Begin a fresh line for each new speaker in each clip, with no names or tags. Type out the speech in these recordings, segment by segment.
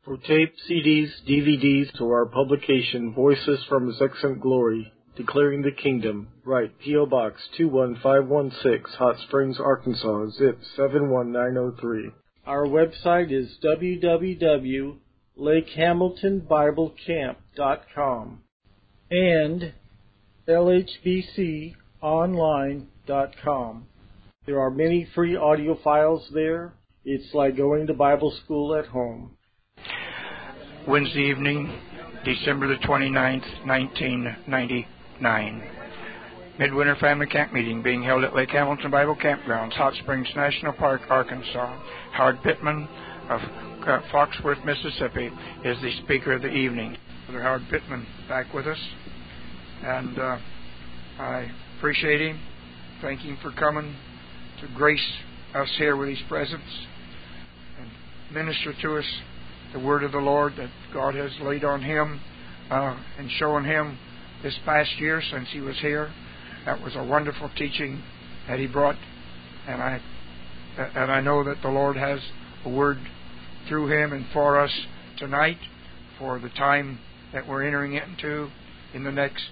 For tape, CDs, DVDs, or our publication, Voices from His Excellent Glory, Declaring the Kingdom, write P.O. Box 21516, Hot Springs, Arkansas, zip 71903. Our website is www.lakehamiltonbiblecamp.com and lhbconline.com. There are many free audio files there. It's like going to Bible school at home.
Wednesday evening, December the 29th, 1999. Midwinter Family Camp Meeting being held at Lake Hamilton Bible Campgrounds, Hot Springs National Park, Arkansas. Howard Pittman of Foxworth, Mississippi, is the speaker of the evening. Brother Howard Pittman back with us, and I appreciate him. Thank him for coming to grace us here with his presence and minister to us the word of the Lord that God has laid on him and shown him this past year since he was here. That was a wonderful teaching that he brought, and I know that the Lord has a word through him and for us tonight for the time that we're entering into in the next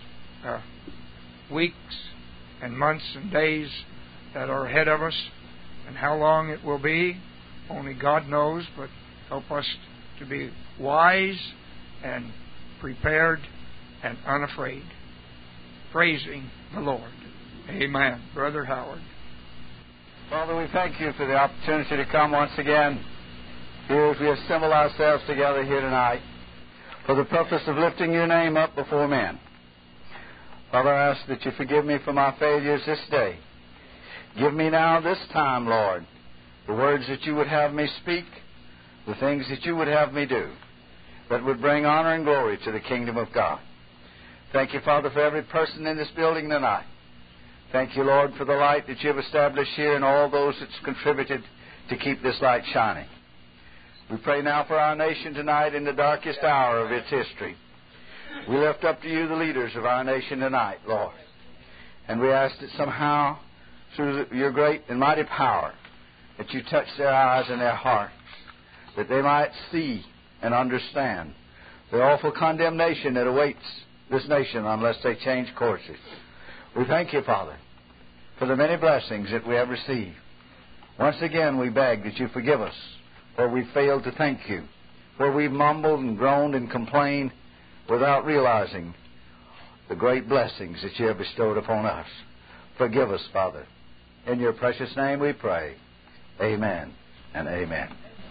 weeks and months and days that are ahead of us, and how long it will be, only God knows, but help us to be wise and prepared and unafraid, praising the Lord. Amen. Brother Howard.
Father, we thank you for the opportunity to come once again here as we assemble ourselves together here tonight for the purpose of lifting your name up before men. Father, I ask that you forgive me for my failures this day. Give me now this time, Lord, the words that you would have me speak, the things that you would have me do, that would bring honor and glory to the kingdom of God. Thank you, Father, for every person in this building tonight. Thank you, Lord, for the light that you have established here and all those that's contributed to keep this light shining. We pray now for our nation tonight in the darkest hour of its history. We lift up to you the leaders of our nation tonight, Lord, and we ask that somehow, through your great and mighty power, that you touch their eyes and their hearts, that they might see and understand the awful condemnation that awaits this nation unless they change courses. We thank you, Father, for the many blessings that we have received. Once again, we beg that you forgive us where we failed to thank you, where we've mumbled and groaned and complained without realizing the great blessings that you have bestowed upon us. Forgive us, Father. In your precious name we pray. Amen and amen.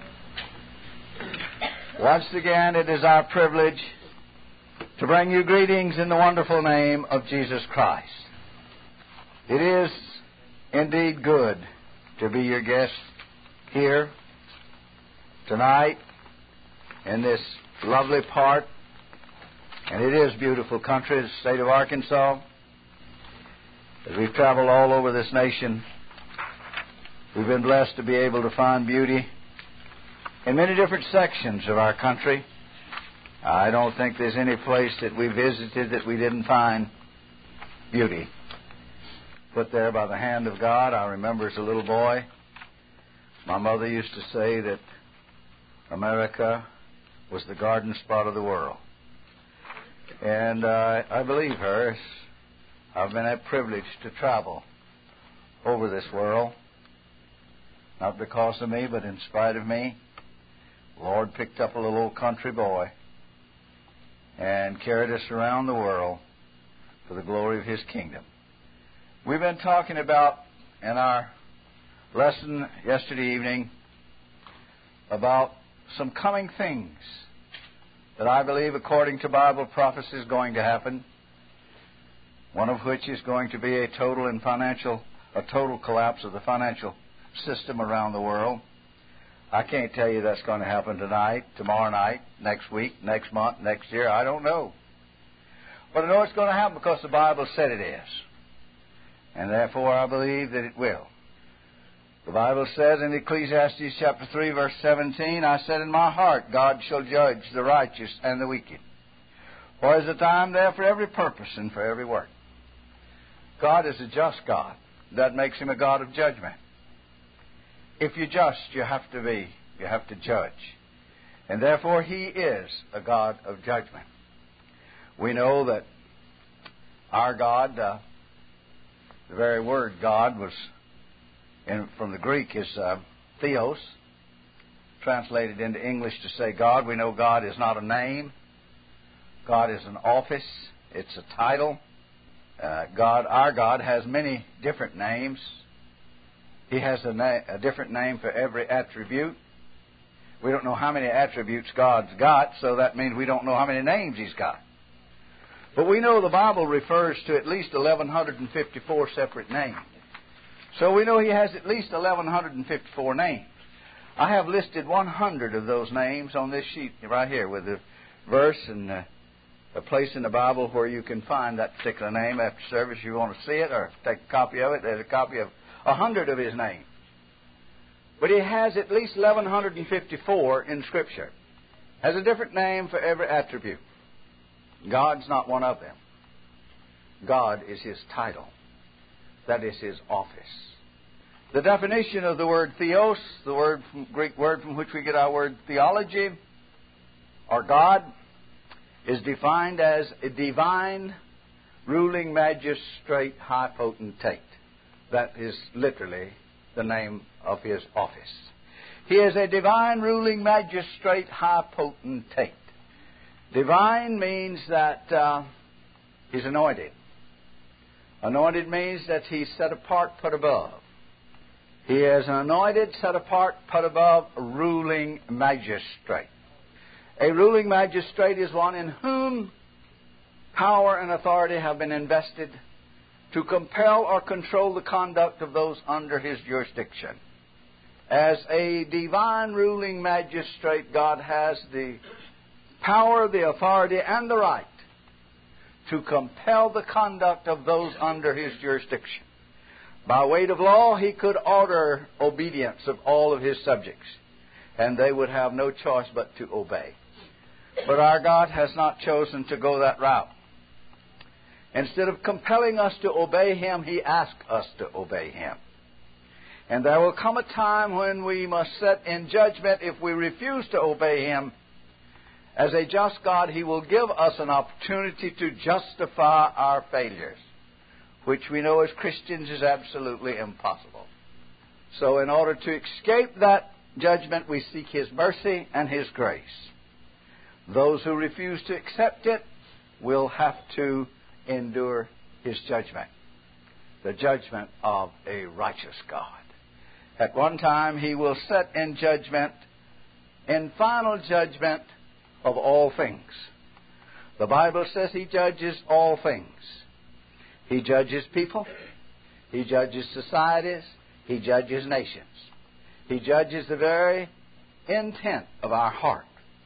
Once again, it is our privilege to bring you greetings in the wonderful name of Jesus Christ. It is indeed good to be your guest here tonight in this lovely part, and it is beautiful country, the state of Arkansas. As we've traveled all over this nation, we've been blessed to be able to find beauty in many different sections of our country. I don't think there's any place that we visited that we didn't find beauty put there by the hand of God. I remember as a little boy, my mother used to say that America was the garden spot of the world. And I believe her. I've been had privilege to travel over this world, not because of me, but in spite of me. The Lord picked up a little old country boy and carried us around the world for the glory of His kingdom. We've been talking about, in our lesson yesterday evening, about some coming things that I believe, according to Bible prophecy, is going to happen, one of which is going to be a total collapse of the financial system around the world. I can't tell you that's going to happen tonight, tomorrow night, next week, next month, next year. I don't know. But I know it's going to happen because the Bible said it is. And therefore I believe that it will. The Bible says in Ecclesiastes chapter 3, verse 17, I said in my heart, God shall judge the righteous and the wicked. For is a time there for every purpose and for every work. God is a just God. That makes Him a God of judgment. If you're just, you have to judge. And therefore He is a God of judgment. We know that our God, the very word God was, from the Greek, is theos, translated into English to say God. We know God is not a name. God is an office. It's a title. Our God has many different names. He has a different name for every attribute. We don't know how many attributes God's got, so that means we don't know how many names He's got. But we know the Bible refers to at least 1,154 separate names. So we know He has at least 1,154 names. I have listed 100 of those names on this sheet right here with a verse and a place in the Bible where you can find that particular name after service. If you want to see it or take a copy of it, there's a copy of 100 of His names. But He has at least 1,154 in Scripture. Has a different name for every attribute. God's not one of them. God is His title. That is His office. The definition of the word theos, the Greek word from which we get our word theology, or God, is defined as a divine, ruling magistrate, high potentate. That is literally the name of His office. He is a divine, ruling magistrate, high potentate. Divine means that He's anointed. Anointed means that He's set apart, put above. He is an anointed, set apart, put above, ruling magistrate. A ruling magistrate is one in whom power and authority have been invested to compel or control the conduct of those under his jurisdiction. As a divine ruling magistrate, God has the power, the authority, and the right to compel the conduct of those under his jurisdiction. By weight of law, he could order obedience of all of his subjects, and they would have no choice but to obey. But our God has not chosen to go that route. Instead of compelling us to obey Him, He asks us to obey Him. And there will come a time when we must sit in judgment if we refuse to obey Him. As a just God, He will give us an opportunity to justify our failures, which we know as Christians is absolutely impossible. So in order to escape that judgment, we seek His mercy and His grace. Those who refuse to accept it will have to endure His judgment, the judgment of a righteous God. At one time, He will set in judgment, in final judgment of all things. The Bible says He judges all things. He judges people. He judges societies. He judges nations. He judges the very intent of our heart.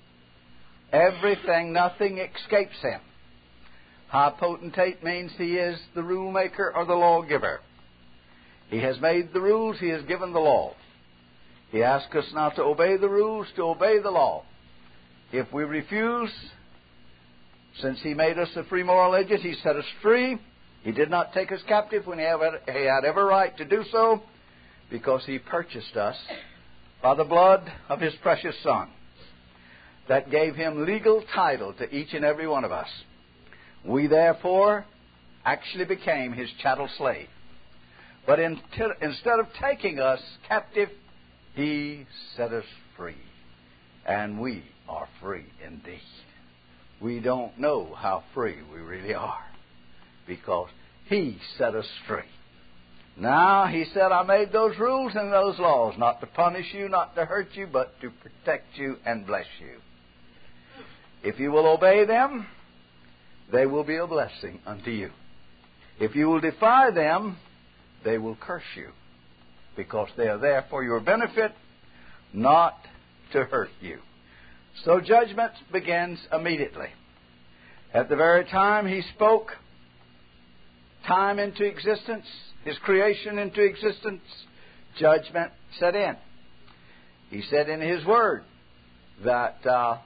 Everything, nothing escapes Him. High potentate means He is the rule maker or the lawgiver. He has made the rules. He has given the law. He asks us not to obey the rules, to obey the law. If we refuse, since He made us a free moral agent, He set us free. He did not take us captive when He had every right to do so, because He purchased us by the blood of His precious Son. That gave Him legal title to each and every one of us. We therefore actually became His chattel slave. But instead of taking us captive, He set us free. And we are free indeed. We don't know how free we really are, because He set us free. Now, He said, I made those rules and those laws, not to punish you, not to hurt you, but to protect you and bless you. If you will obey them, they will be a blessing unto you. If you will defy them, they will curse you, because they are there for your benefit, not to hurt you. So judgment begins immediately. At the very time He spoke time into existence, His creation into existence, judgment set in. He said in His Word that,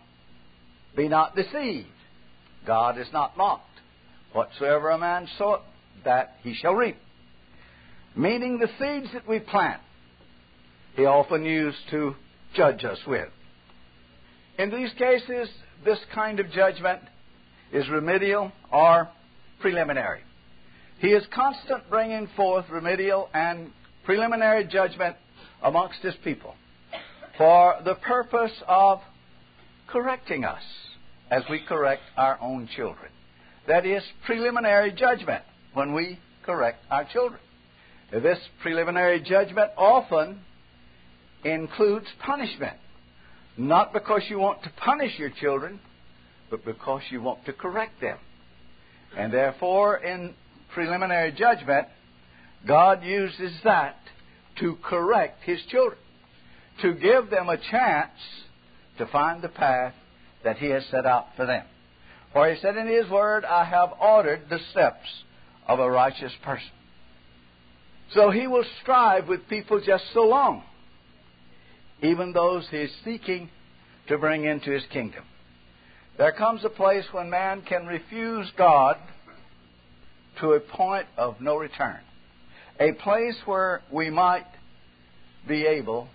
be not deceived. God is not mocked. Whatsoever a man soweth, that he shall reap. Meaning the seeds that we plant, He often used to judge us with. In these cases, this kind of judgment is remedial or preliminary. He is constant bringing forth remedial and preliminary judgment amongst His people for the purpose of correcting us as we correct our own children. That is preliminary judgment when we correct our children. This preliminary judgment often includes punishment, not because you want to punish your children, but because you want to correct them. And therefore, in preliminary judgment, God uses that to correct His children, to give them a chance to find the path that He has set out for them. For He said in His Word, I have ordered the steps of a righteous person. So He will strive with people just so long, even those He is seeking to bring into His kingdom. There comes a place when man can refuse God to a point of no return. A place where we might be able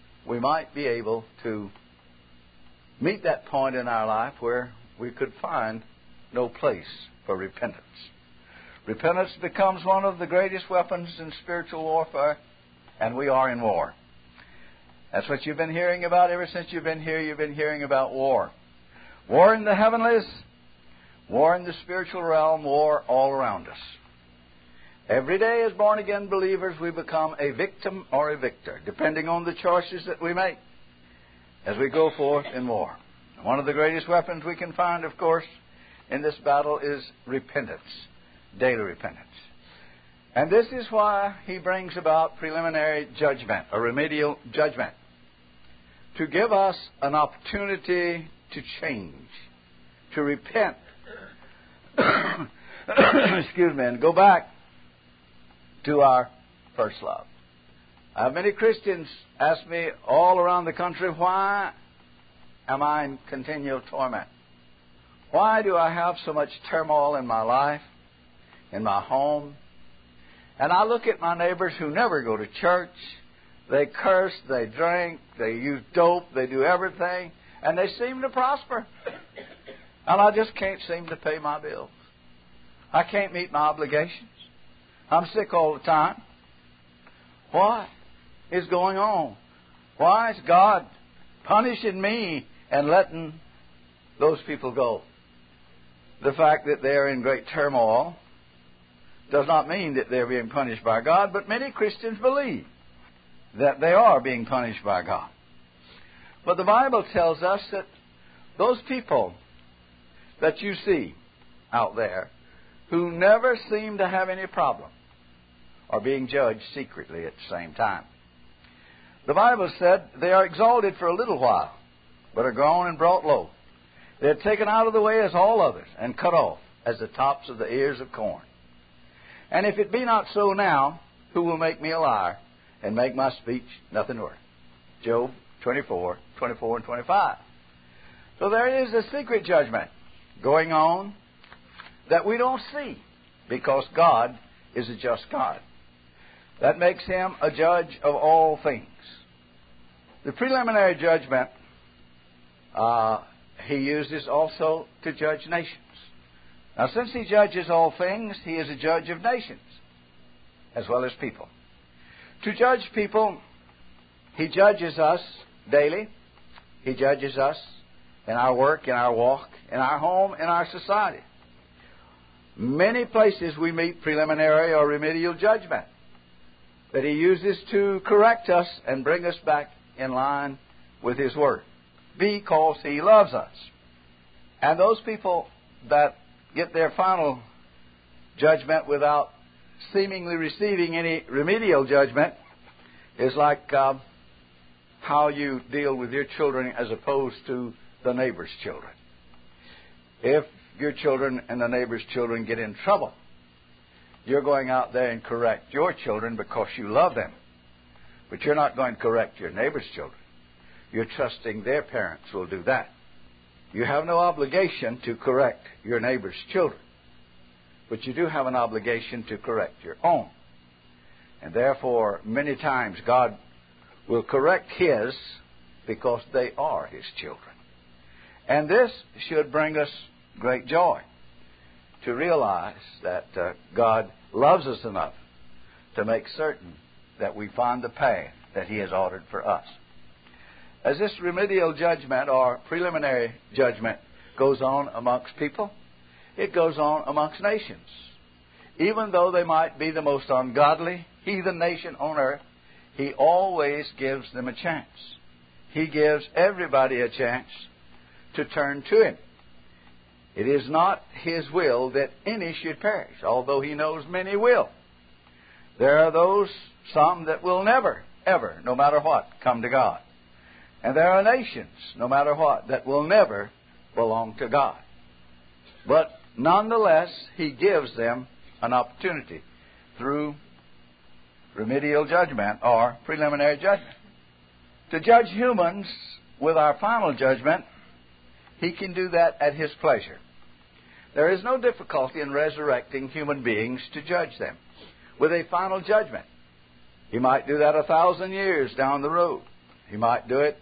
to meet that point in our life where we could find no place for repentance. Repentance becomes one of the greatest weapons in spiritual warfare, and we are in war. That's what you've been hearing about ever since you've been here. You've been hearing about war. War in the heavenlies, war in the spiritual realm, war all around us. Every day as born-again believers, we become a victim or a victor, depending on the choices that we make as we go forth in war. One of the greatest weapons we can find, of course, in this battle is repentance, daily repentance. And this is why He brings about preliminary judgment, a remedial judgment, to give us an opportunity to change, to repent, excuse me, and go back to our first love. Many Christians ask me all around the country, why am I in continual torment? Why do I have so much turmoil in my life, in my home? And I look at my neighbors who never go to church. They curse, they drink, they use dope, they do everything, and they seem to prosper. And I just can't seem to pay my bills. I can't meet my obligations. I'm sick all the time. What is going on? Why is God punishing me and letting those people go? The fact that they're in great turmoil does not mean that they're being punished by God, but many Christians believe that they are being punished by God. But the Bible tells us that those people that you see out there who never seem to have any problem are being judged secretly at the same time. The Bible said they are exalted for a little while, but are gone and brought low. They are taken out of the way as all others, and cut off as the tops of the ears of corn. And if it be not so now, who will make me a liar and make my speech nothing worth? Job 24, 24 and 25. So there is a secret judgment going on that we don't see, because God is a just God. That makes Him a judge of all things. The preliminary judgment He uses also to judge nations. Now, since He judges all things, He is a judge of nations as well as people. To judge people, He judges us daily. He judges us in our work, in our walk, in our home, in our society. Many places we meet preliminary or remedial judgment that He uses to correct us and bring us back in line with His Word, because He loves us. And those people that get their final judgment without seemingly receiving any remedial judgment is like how you deal with your children as opposed to the neighbor's children. If your children and the neighbor's children get in trouble, you're going out there and correct your children because you love them. But you're not going to correct your neighbor's children. You're trusting their parents will do that. You have no obligation to correct your neighbor's children, but you do have an obligation to correct your own. And therefore, many times God will correct His because they are His children. And this should bring us great joy to realize that God loves us enough to make certain that we find the path that He has ordered for us. As this remedial judgment or preliminary judgment goes on amongst people, it goes on amongst nations. Even though they might be the most ungodly heathen nation on earth, He always gives them a chance. He gives everybody a chance to turn to Him. It is not His will that any should perish, although He knows many will. There are those, some that will never, ever, no matter what, come to God. And there are nations, no matter what, that will never belong to God. But nonetheless, He gives them an opportunity through remedial judgment or preliminary judgment. To judge humans with our final judgment, He can do that at His pleasure. There is no difficulty in resurrecting human beings to judge them with a final judgment. He might do that 1,000 years down the road. He might do it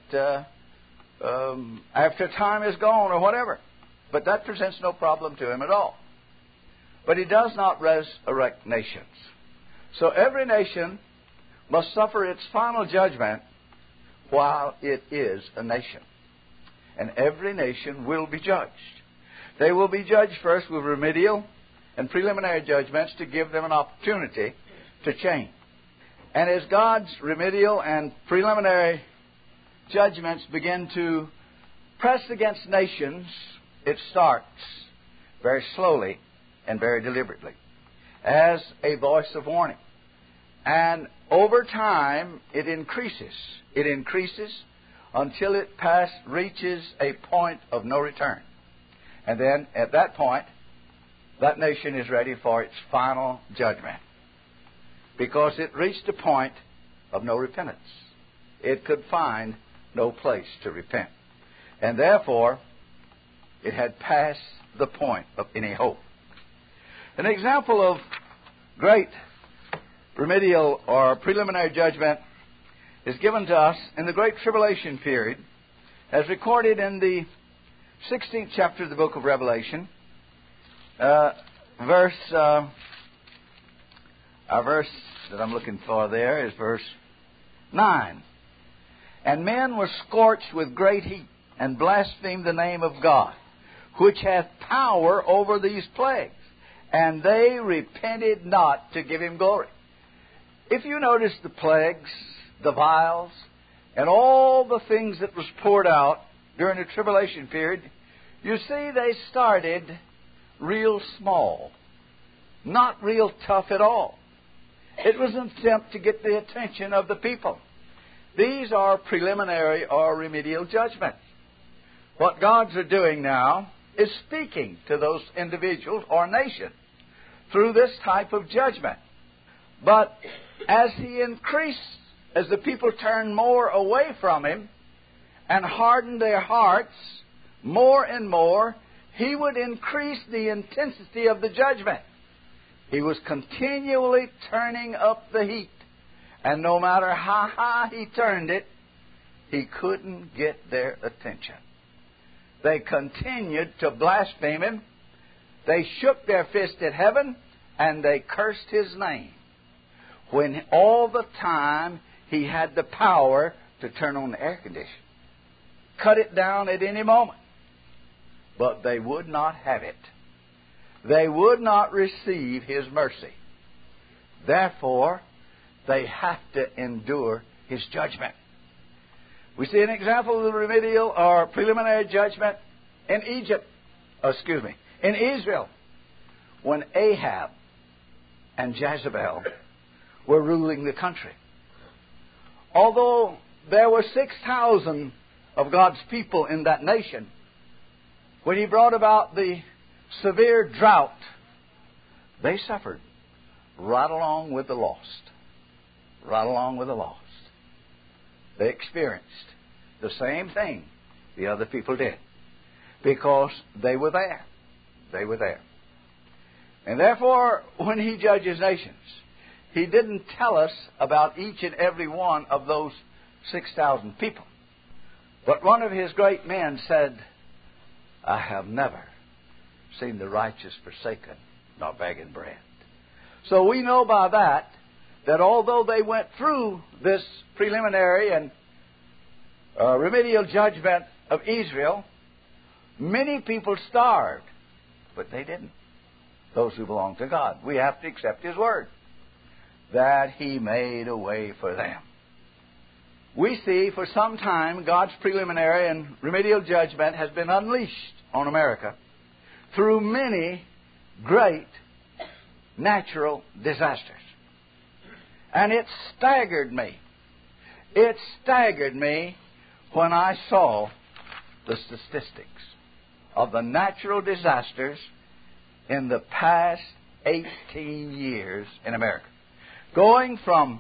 after time is gone or whatever. But that presents no problem to Him at all. But He does not resurrect nations. So every nation must suffer its final judgment while it is a nation. And every nation will be judged. They will be judged first with remedial and preliminary judgments to give them an opportunity to change. And as God's remedial and preliminary judgments begin to press against nations, it starts very slowly and very deliberately as a voice of warning. And over time, it increases. It increases until it reaches a point of no return. And then, at that point, that nation is ready for its final judgment, because it reached a point of no repentance. It could find no place to repent. And therefore, it had passed the point of any hope. An example of great remedial or preliminary judgment is given to us in the Great Tribulation period, as recorded in the 16th chapter of the book of Revelation. Our verse that I'm looking for there is verse 9. And men were scorched with great heat, and blasphemed the name of God, which hath power over these plagues. And they repented not to give Him glory. If you notice the plagues, the vials, and all the things that was poured out during the tribulation period, you see they started real small, not real tough at all. It was an attempt to get the attention of the people. These are preliminary or remedial judgments. What God's are doing now is speaking to those individuals or nations through this type of judgment. But as He increased, as the people turned more away from Him and hardened their hearts more and more, He would increase the intensity of the judgment. He was continually turning up the heat. And no matter how high He turned it, He couldn't get their attention. They continued to blaspheme Him. They shook their fist at heaven, and they cursed His name, when all the time He had the power to turn on the air conditioner, cut it down at any moment. But they would not have it. They would not receive His mercy. Therefore, they have to endure His judgment. We see an example of the remedial or preliminary judgment in in Israel, when Ahab and Jezebel were ruling the country. Although there were 6,000 of God's people in that nation, when He brought about the severe drought, they suffered right along with the lost. Right along with the lost. They experienced the same thing the other people did, because they were there. They were there. And therefore, when He judges nations, He didn't tell us about each and every one of those 6,000 people. But one of His great men said, I have never seen the righteous forsaken, nor begging bread. So we know by that although they went through this preliminary and remedial judgment of Israel, many people starved, but they didn't. Those who belong to God. We have to accept His word, that He made a way for them. We see for some time God's preliminary and remedial judgment has been unleashed on America through many great natural disasters. And it staggered me. It staggered me when I saw the statistics of the natural disasters in the past 18 years in America. Going from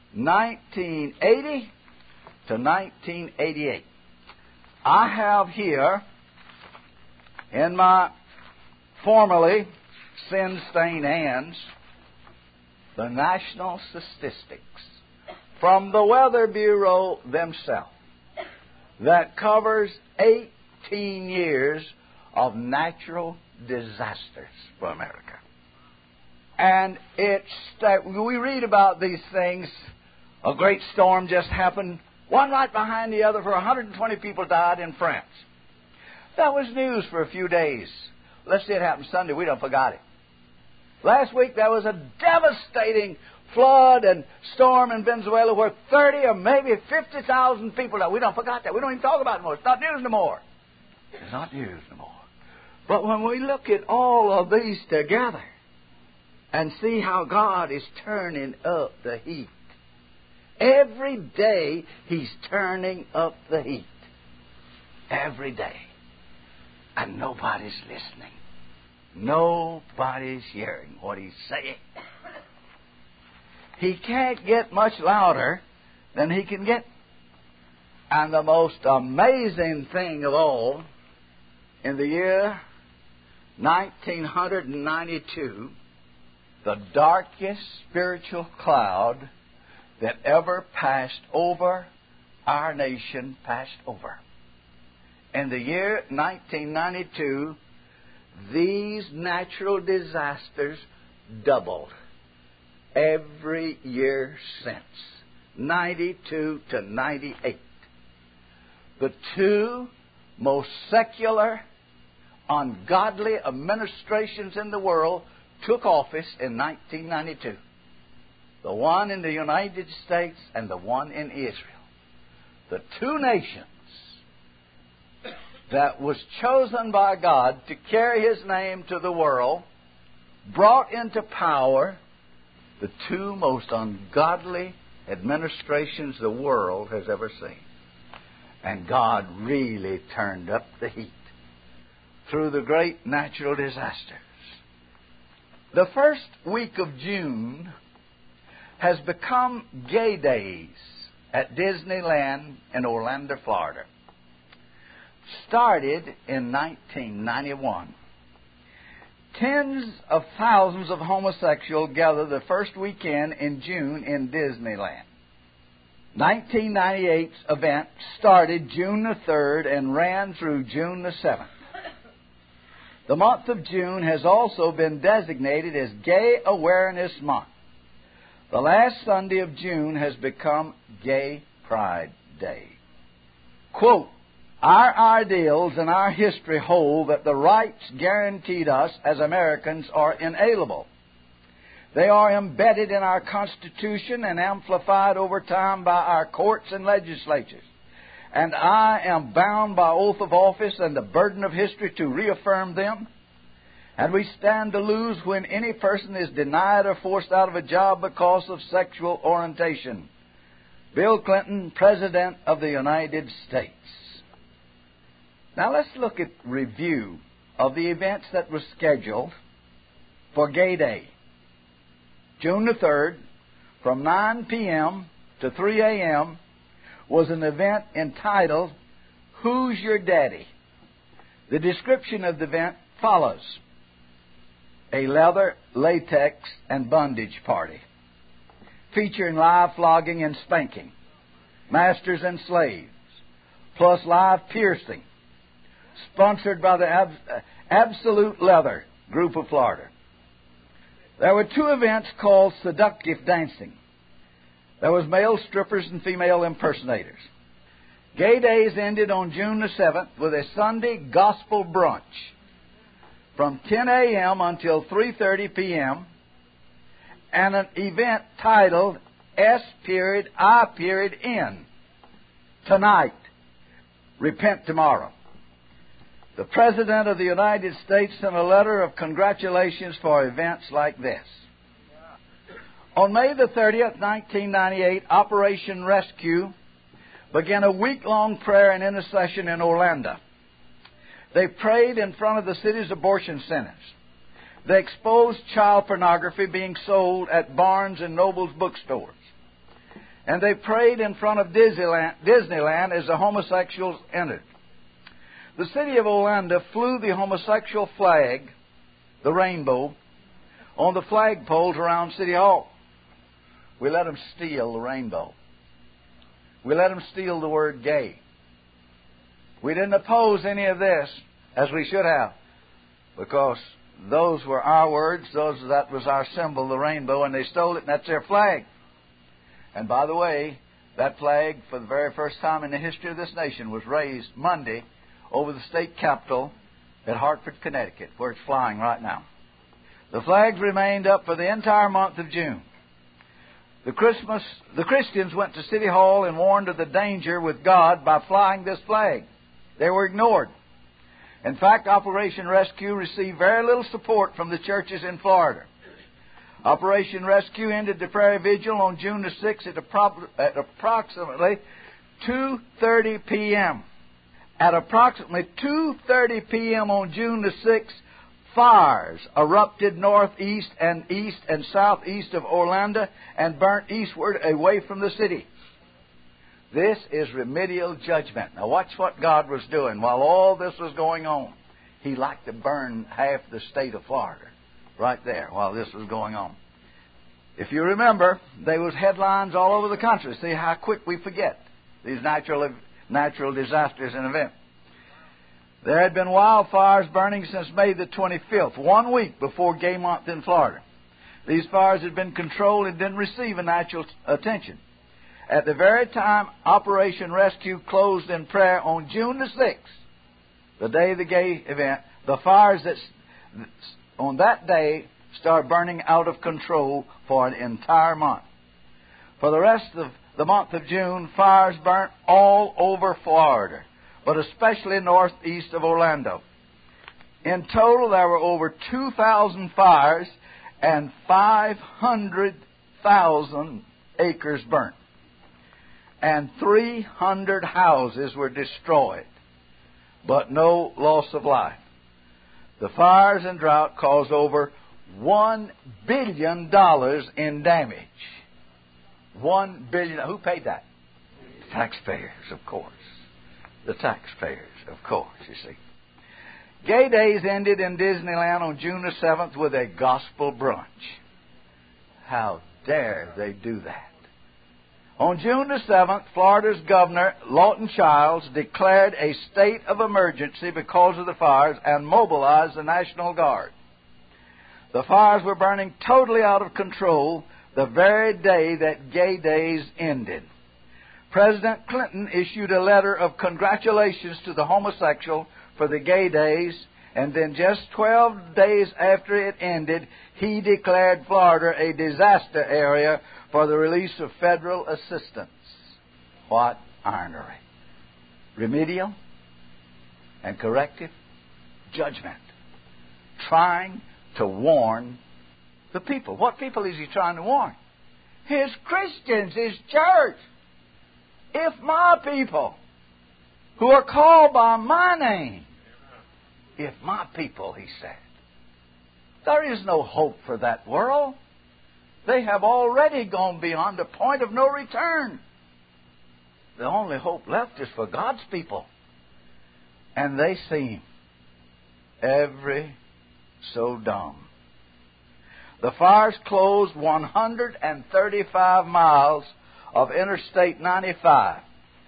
1980 to 1988. I have here in my formerly sin-stained hands the national statistics from the Weather Bureau themselves that covers 18 years of natural disasters for America. And we read about these things. A great storm just happened, one right behind the other, for 120 people died in France. That was news for a few days. Let's say it happened Sunday, we don't forgot it. Last week there was a devastating flood and storm in Venezuela where 30 or maybe 50,000 people died. We don't forgot that. We don't even talk about it anymore. It's not news anymore. It's not news anymore. But when we look at all of these together and see how God is turning up the heat, every day He's turning up the heat. Every day. And nobody's listening. Nobody's hearing what He's saying. He can't get much louder than He can get. And the most amazing thing of all, in the year 1992, the darkest spiritual cloud that ever passed over our nation passed over. In the year 1992, these natural disasters doubled every year since, 92 to 98. The two most secular, ungodly administrations in the world took office in 1992. The one in the United States and the one in Israel. The two nations that was chosen by God to carry His name to the world, brought into power the two most ungodly administrations the world has ever seen. And God really turned up the heat through the great natural disasters. The first week of June has become Gay Days at Disneyland in Orlando, Florida. Started in 1991. Tens of thousands of homosexuals gather the first weekend in June in Disneyland. 1998's event started June the 3rd and ran through June the 7th. The month of June has also been designated as Gay Awareness Month. The last Sunday of June has become Gay Pride Day. Quote, our ideals and our history hold that the rights guaranteed us as Americans are inalienable. They are embedded in our Constitution and amplified over time by our courts and legislatures. And I am bound by oath of office and the burden of history to reaffirm them. And we stand to lose when any person is denied or forced out of a job because of sexual orientation. Bill Clinton, President of the United States. Now let's look at review of the events that were scheduled for Gay Day. June the 3rd, from 9 p.m. to 3 a.m., was an event entitled, Who's Your Daddy? The description of the event follows. A leather, latex, and bondage party, featuring live flogging and spanking, masters and slaves, plus live piercing, sponsored by the Absolute Leather group of Florida. There were two events called seductive dancing. There was male strippers and female impersonators. Gay Days ended on June the 7th with a Sunday gospel brunch from 10 a.m. until 3:30 p.m. and an event titled S.I.N. Tonight, Repent Tomorrow. The President of the United States sent a letter of congratulations for events like this. On May the 30th, 1998, Operation Rescue began a week-long prayer and intercession in Orlando. They prayed in front of the city's abortion centers. They exposed child pornography being sold at Barnes and Noble's bookstores. And they prayed in front of Disneyland as the homosexuals entered. The city of Orlando flew the homosexual flag, the rainbow, on the flagpoles around City Hall. We let them steal the rainbow. We let them steal the word gay. We didn't oppose any of this, as we should have, because those were our words, that was our symbol, the rainbow, and they stole it, and that's their flag. And by the way, that flag, for the very first time in the history of this nation, was raised Monday over the state capitol at Hartford, Connecticut, where it's flying right now. The flags remained up for the entire month of June. The Christians went to City Hall and warned of the danger with God by flying this flag. They were ignored. In fact, Operation Rescue received very little support from the churches in Florida. Operation Rescue ended the prayer vigil on June the 6th at approximately 2:30 p.m. At approximately 2:30 p.m. on June the 6th, fires erupted northeast and east and southeast of Orlando and burnt eastward away from the city. This is remedial judgment. Now watch what God was doing while all this was going on. He liked to burn half the state of Florida right there while this was going on. If you remember, there was headlines all over the country. See how quick we forget these natural disasters and events. There had been wildfires burning since May the 25th, 1 week before Gay Month in Florida. These fires had been controlled and didn't receive a national attention. At the very time Operation Rescue closed in prayer on June the 6th, the day of the gay event, the fires that on that day started burning out of control for an entire month. For the rest of the month of June, fires burnt all over Florida, but especially northeast of Orlando. In total, there were over 2,000 fires and 500,000 acres burnt. And 300 houses were destroyed, but no loss of life. The fires and drought caused over $1 billion in damage. $1 billion. Who paid that? The taxpayers, of course. The taxpayers, of course, you see. Gay Days ended in Disneyland on June the 7th with a gospel brunch. How dare they do that? On June the 7th, Florida's Governor, Lawton Chiles, declared a state of emergency because of the fires and mobilized the National Guard. The fires were burning totally out of control the very day that Gay Days ended. President Clinton issued a letter of congratulations to the homosexual for the Gay Days, and then just 12 days after it ended, he declared Florida a disaster area for the release of federal assistance. What irony. Remedial and corrective judgment. Trying to warn the people. What people is he trying to warn? His Christians, his church. If my people, who are called by my name, if my people, he said, there is no hope for that world. They have already gone beyond the point of no return. The only hope left is for God's people. And they seem every so dumb. The fires closed 135 miles of Interstate 95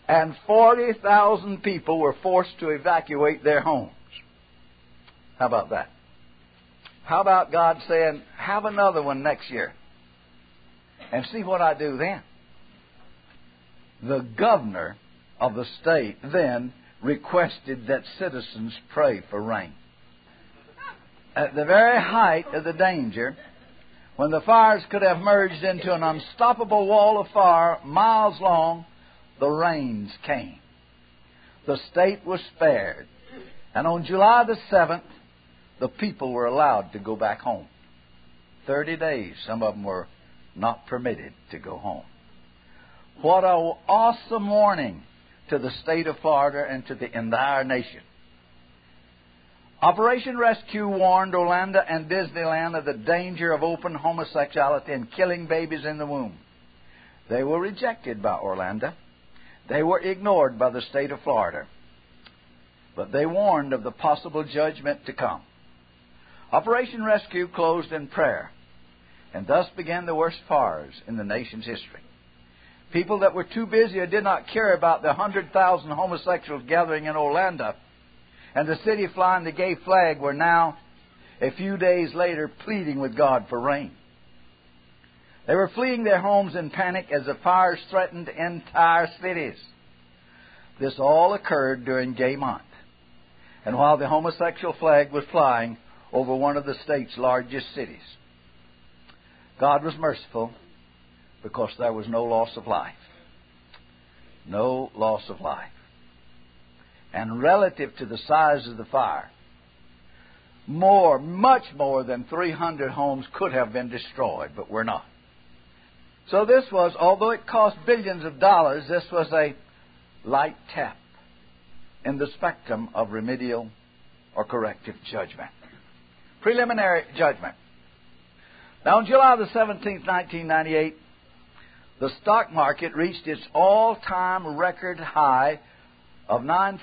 and 40,000 people were forced to evacuate their homes. How about that? How about God saying, have another one next year, and see what I do then? The governor of the state then requested that citizens pray for rain. At the very height of the danger, when the fires could have merged into an unstoppable wall of fire miles long, the rains came. The state was spared. And on July the 7th, the people were allowed to go back home. 30 days, some of them were not permitted to go home. What an awesome warning to the state of Florida and to the entire nation. Operation Rescue warned Orlando and Disneyland of the danger of open homosexuality and killing babies in the womb. They were rejected by Orlando. They were ignored by the state of Florida. But they warned of the possible judgment to come. Operation Rescue closed in prayer, and thus began the worst fires in the nation's history. People that were too busy or did not care about the 100,000 homosexuals gathering in Orlando and the city flying the gay flag were now, a few days later, pleading with God for rain. They were fleeing their homes in panic as the fires threatened entire cities. This all occurred during Gay Month, and while the homosexual flag was flying over one of the state's largest cities. God was merciful because there was no loss of life. No loss of life. And relative to the size of the fire, much more than 300 homes could have been destroyed, but were not. So this was, although it cost billions of dollars, this was a light tap in the spectrum of remedial or corrective judgment. Preliminary judgment. Now, on July the 17th, 1998, the stock market reached its all-time record high of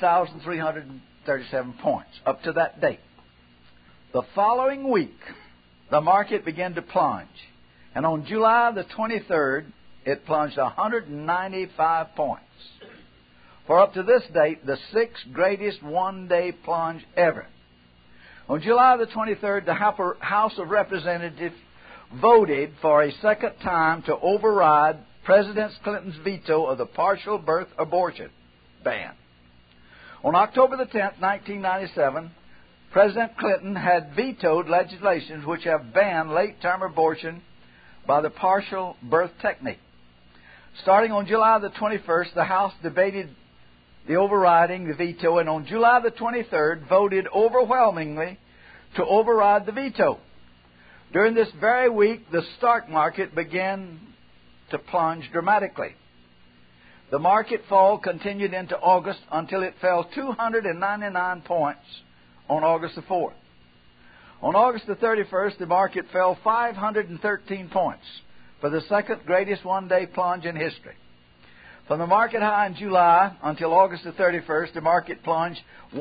9,337 points up to that date. The following week, the market began to plunge. And on July the 23rd, it plunged 195 points. For up to this date, the sixth greatest one-day plunge ever. On July the 23rd, the House of Representatives voted for a second time to override President Clinton's veto of the partial birth abortion ban. On October the 10th, 1997, President Clinton had vetoed legislation which have banned late-term abortion by the partial birth technique. Starting on July the 21st, the House debated the overriding, the veto, and on July the 23rd voted overwhelmingly to override the veto. During this very week, the stock market began to plunge dramatically. The market fall continued into August until it fell 299 points on August the 4th. On August the 31st, the market fell 513 points for the second greatest one-day plunge in history. From the market high in July until August the 31st, the market plunged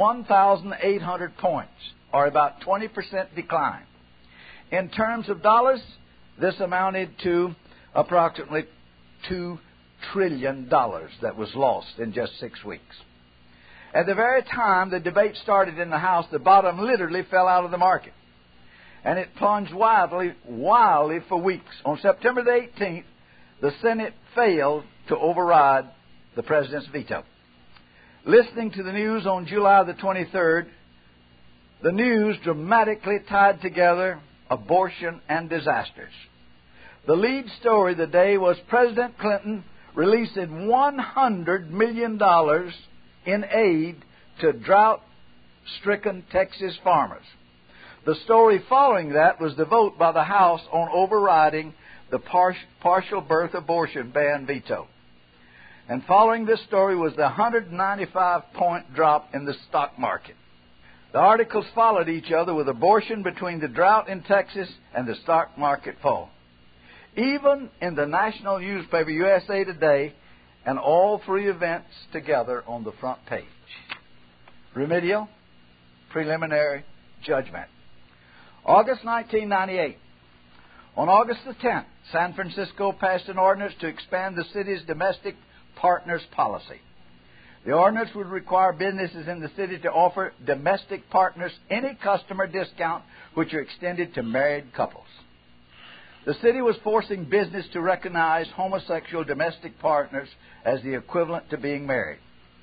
1,800 points, or about 20% decline. In terms of dollars, this amounted to approximately $2 trillion that was lost in just 6 weeks. At the very time the debate started in the House, the bottom literally fell out of the market. And it plunged wildly for weeks. On September the 18th, the Senate failed to override the President's veto. Listening to the news on July the 23rd, the news dramatically tied together abortion and disasters. The lead story of the day was President Clinton releasing $100 million in aid to drought-stricken Texas farmers. The story following that was the vote by the House on overriding the partial birth abortion ban veto. And following this story was the 195-point drop in the stock market. The articles followed each other with abortion between the drought in Texas and the stock market fall. Even in the national newspaper USA Today, and all three events together on the front page. Remedial, preliminary, judgment. August 1998. On August the 10th, San Francisco passed an ordinance to expand the city's domestic partners policy. The ordinance would require businesses in the city to offer domestic partners any customer discount which are extended to married couples. The city was forcing business to recognize homosexual domestic partners as the equivalent to being married.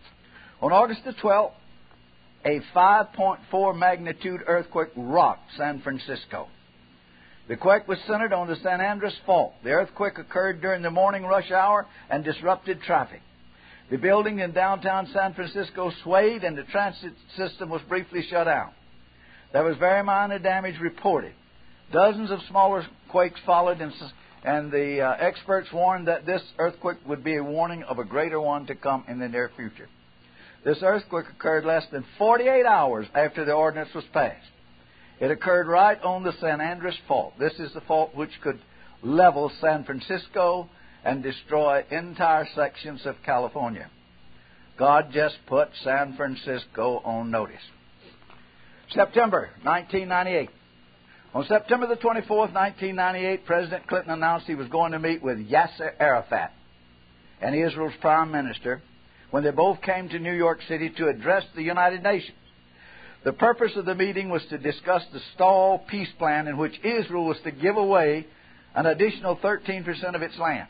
On August the 12th, a 5.4 magnitude earthquake rocked San Francisco. The quake was centered on the San Andreas Fault. The earthquake occurred during the morning rush hour and disrupted traffic. The building in downtown San Francisco swayed and the transit system was briefly shut down. There was very minor damage reported. Dozens of smaller quakes followed, and the experts warned that this earthquake would be a warning of a greater one to come in the near future. This earthquake occurred less than 48 hours after the ordinance was passed. It occurred right on the San Andreas Fault. This is the fault which could level San Francisco and destroy entire sections of California. God just put San Francisco on notice. September 1998. On September the 24th, 1998, President Clinton announced he was going to meet with Yasser Arafat and Israel's Prime Minister when they both came to New York City to address the United Nations. The purpose of the meeting was to discuss the stall peace plan in which Israel was to give away an additional 13% of its land.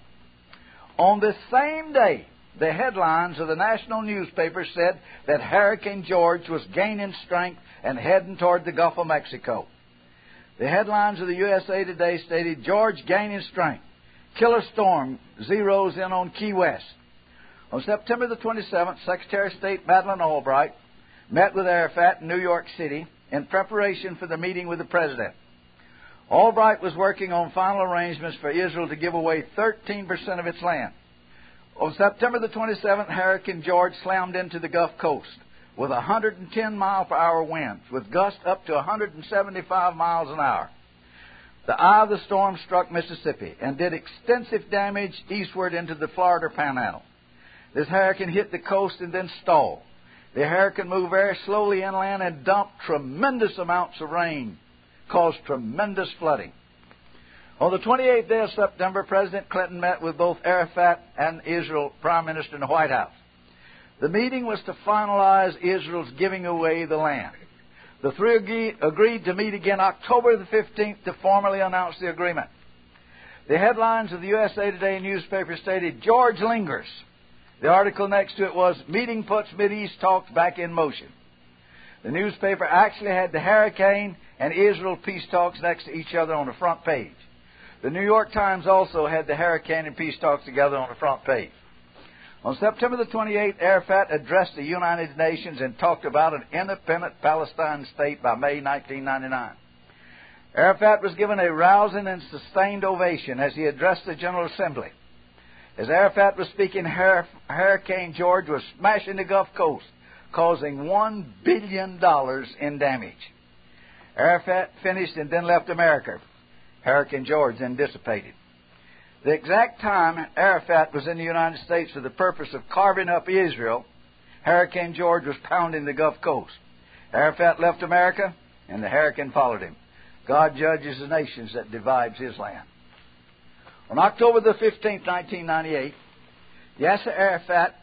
On this same day, the headlines of the national newspaper said that Hurricane George was gaining strength and heading toward the Gulf of Mexico. The headlines of the USA Today stated, George gaining strength. Killer storm zeroes in on Key West. On September the 27th, Secretary of State Madeleine Albright met with Arafat in New York City in preparation for the meeting with the President. Albright was working on final arrangements for Israel to give away 13% of its land. On September the 27th, Hurricane George slammed into the Gulf Coast with 110-mile-per-hour winds, with gusts up to 175 miles an hour. The eye of the storm struck Mississippi and did extensive damage eastward into the Florida Panhandle. This hurricane hit the coast and then stalled. The hurricane moved very slowly inland and dumped tremendous amounts of rain, caused tremendous flooding. On the 28th day of September, President Clinton met with both Arafat and Israel Prime Minister in the White House. The meeting was to finalize Israel's giving away the land. The three agreed to meet again October the 15th to formally announce the agreement. The headlines of the USA Today newspaper stated, George lingers. The article next to it was, Meeting puts Mideast talks back in motion. The newspaper actually had the hurricane and Israel peace talks next to each other on the front page. The New York Times also had the hurricane and peace talks together on the front page. On September the 28th, Arafat addressed the United Nations and talked about an independent Palestine state by May 1999. Arafat was given a rousing and sustained ovation as he addressed the General Assembly. As Arafat was speaking, Hurricane George was smashing the Gulf Coast, causing $1 billion in damage. Arafat finished and then left America. Hurricane George then dissipated. The exact time Arafat was in the United States for the purpose of carving up Israel, Hurricane George was pounding the Gulf Coast. Arafat left America, and the hurricane followed him. God judges the nations that divides his land. On October the 15th, 1998, Yasser Arafat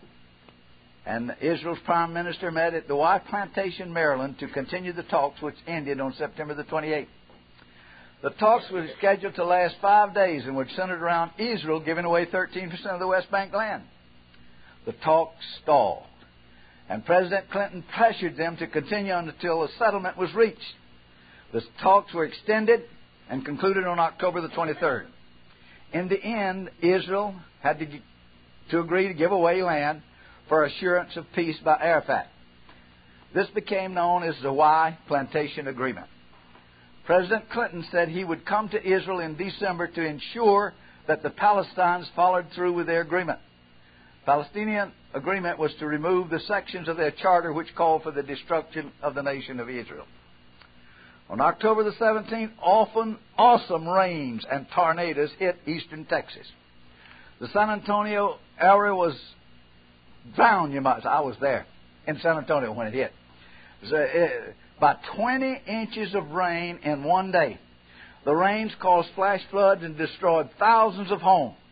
and Israel's Prime Minister met at the White Plantation, Maryland, to continue the talks, which ended on September the 28th. The talks were scheduled to last 5 days and were centered around Israel giving away 13% of the West Bank land. The talks stalled, and President Clinton pressured them to continue until a settlement was reached. The talks were extended and concluded on October the 23rd. In the end, Israel had to agree to give away land for assurance of peace by Arafat. This became known as the White Plantation Agreement. President Clinton said he would come to Israel in December to ensure that the Palestinians followed through with their agreement. Palestinian agreement was to remove the sections of their charter which called for the destruction of the nation of Israel. On October the 17th, awesome rains and tornadoes hit eastern Texas. The San Antonio area was drowned, you might say. I was there in San Antonio when it hit. By 20 inches of rain in one day. The rains caused flash floods and destroyed thousands of homes.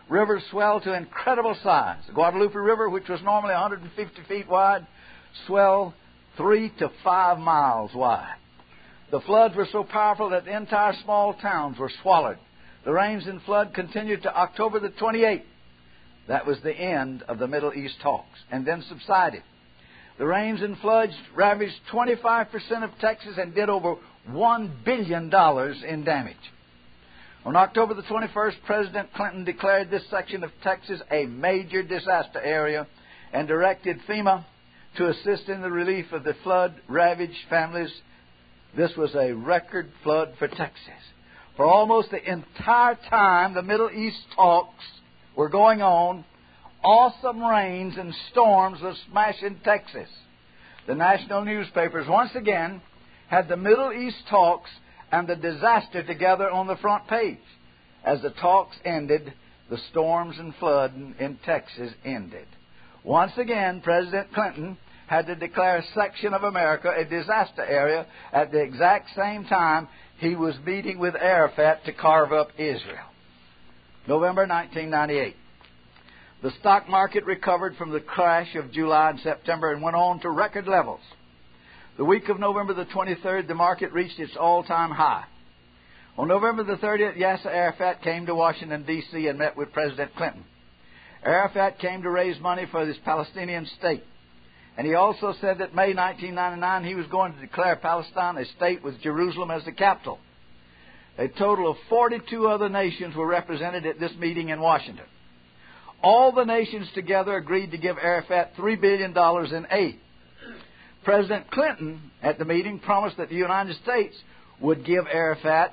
Rivers swelled to incredible size. The Guadalupe River, which was normally 150 feet wide, swelled 3 to 5 miles wide. The floods were so powerful that the entire small towns were swallowed. The rains and flood continued to October the 28th. That was the end of the Middle East talks, and then subsided. The rains and floods ravaged 25% of Texas and did over $1 billion in damage. On October the 21st, President Clinton declared this section of Texas a major disaster area and directed FEMA to assist in the relief of the flood-ravaged families. This was a record flood for Texas. For almost the entire time the Middle East talks were going on, awesome rains and storms were smashing Texas. The national newspapers once again had the Middle East talks and the disaster together on the front page. As the talks ended, the storms and flooding in Texas ended. Once again, President Clinton had to declare a section of America a disaster area at the exact same time he was meeting with Arafat to carve up Israel. November 1998. The stock market recovered from the crash of July and September and went on to record levels. The week of November the 23rd, the market reached its all-time high. On November the 30th, Yasser Arafat came to Washington, D.C. and met with President Clinton. Arafat came to raise money for this Palestinian state. And he also said that May 1999 he was going to declare Palestine a state with Jerusalem as the capital. A total of 42 other nations were represented at this meeting in Washington. All the nations together agreed to give Arafat $3 billion in aid. President Clinton at the meeting promised that the United States would give Arafat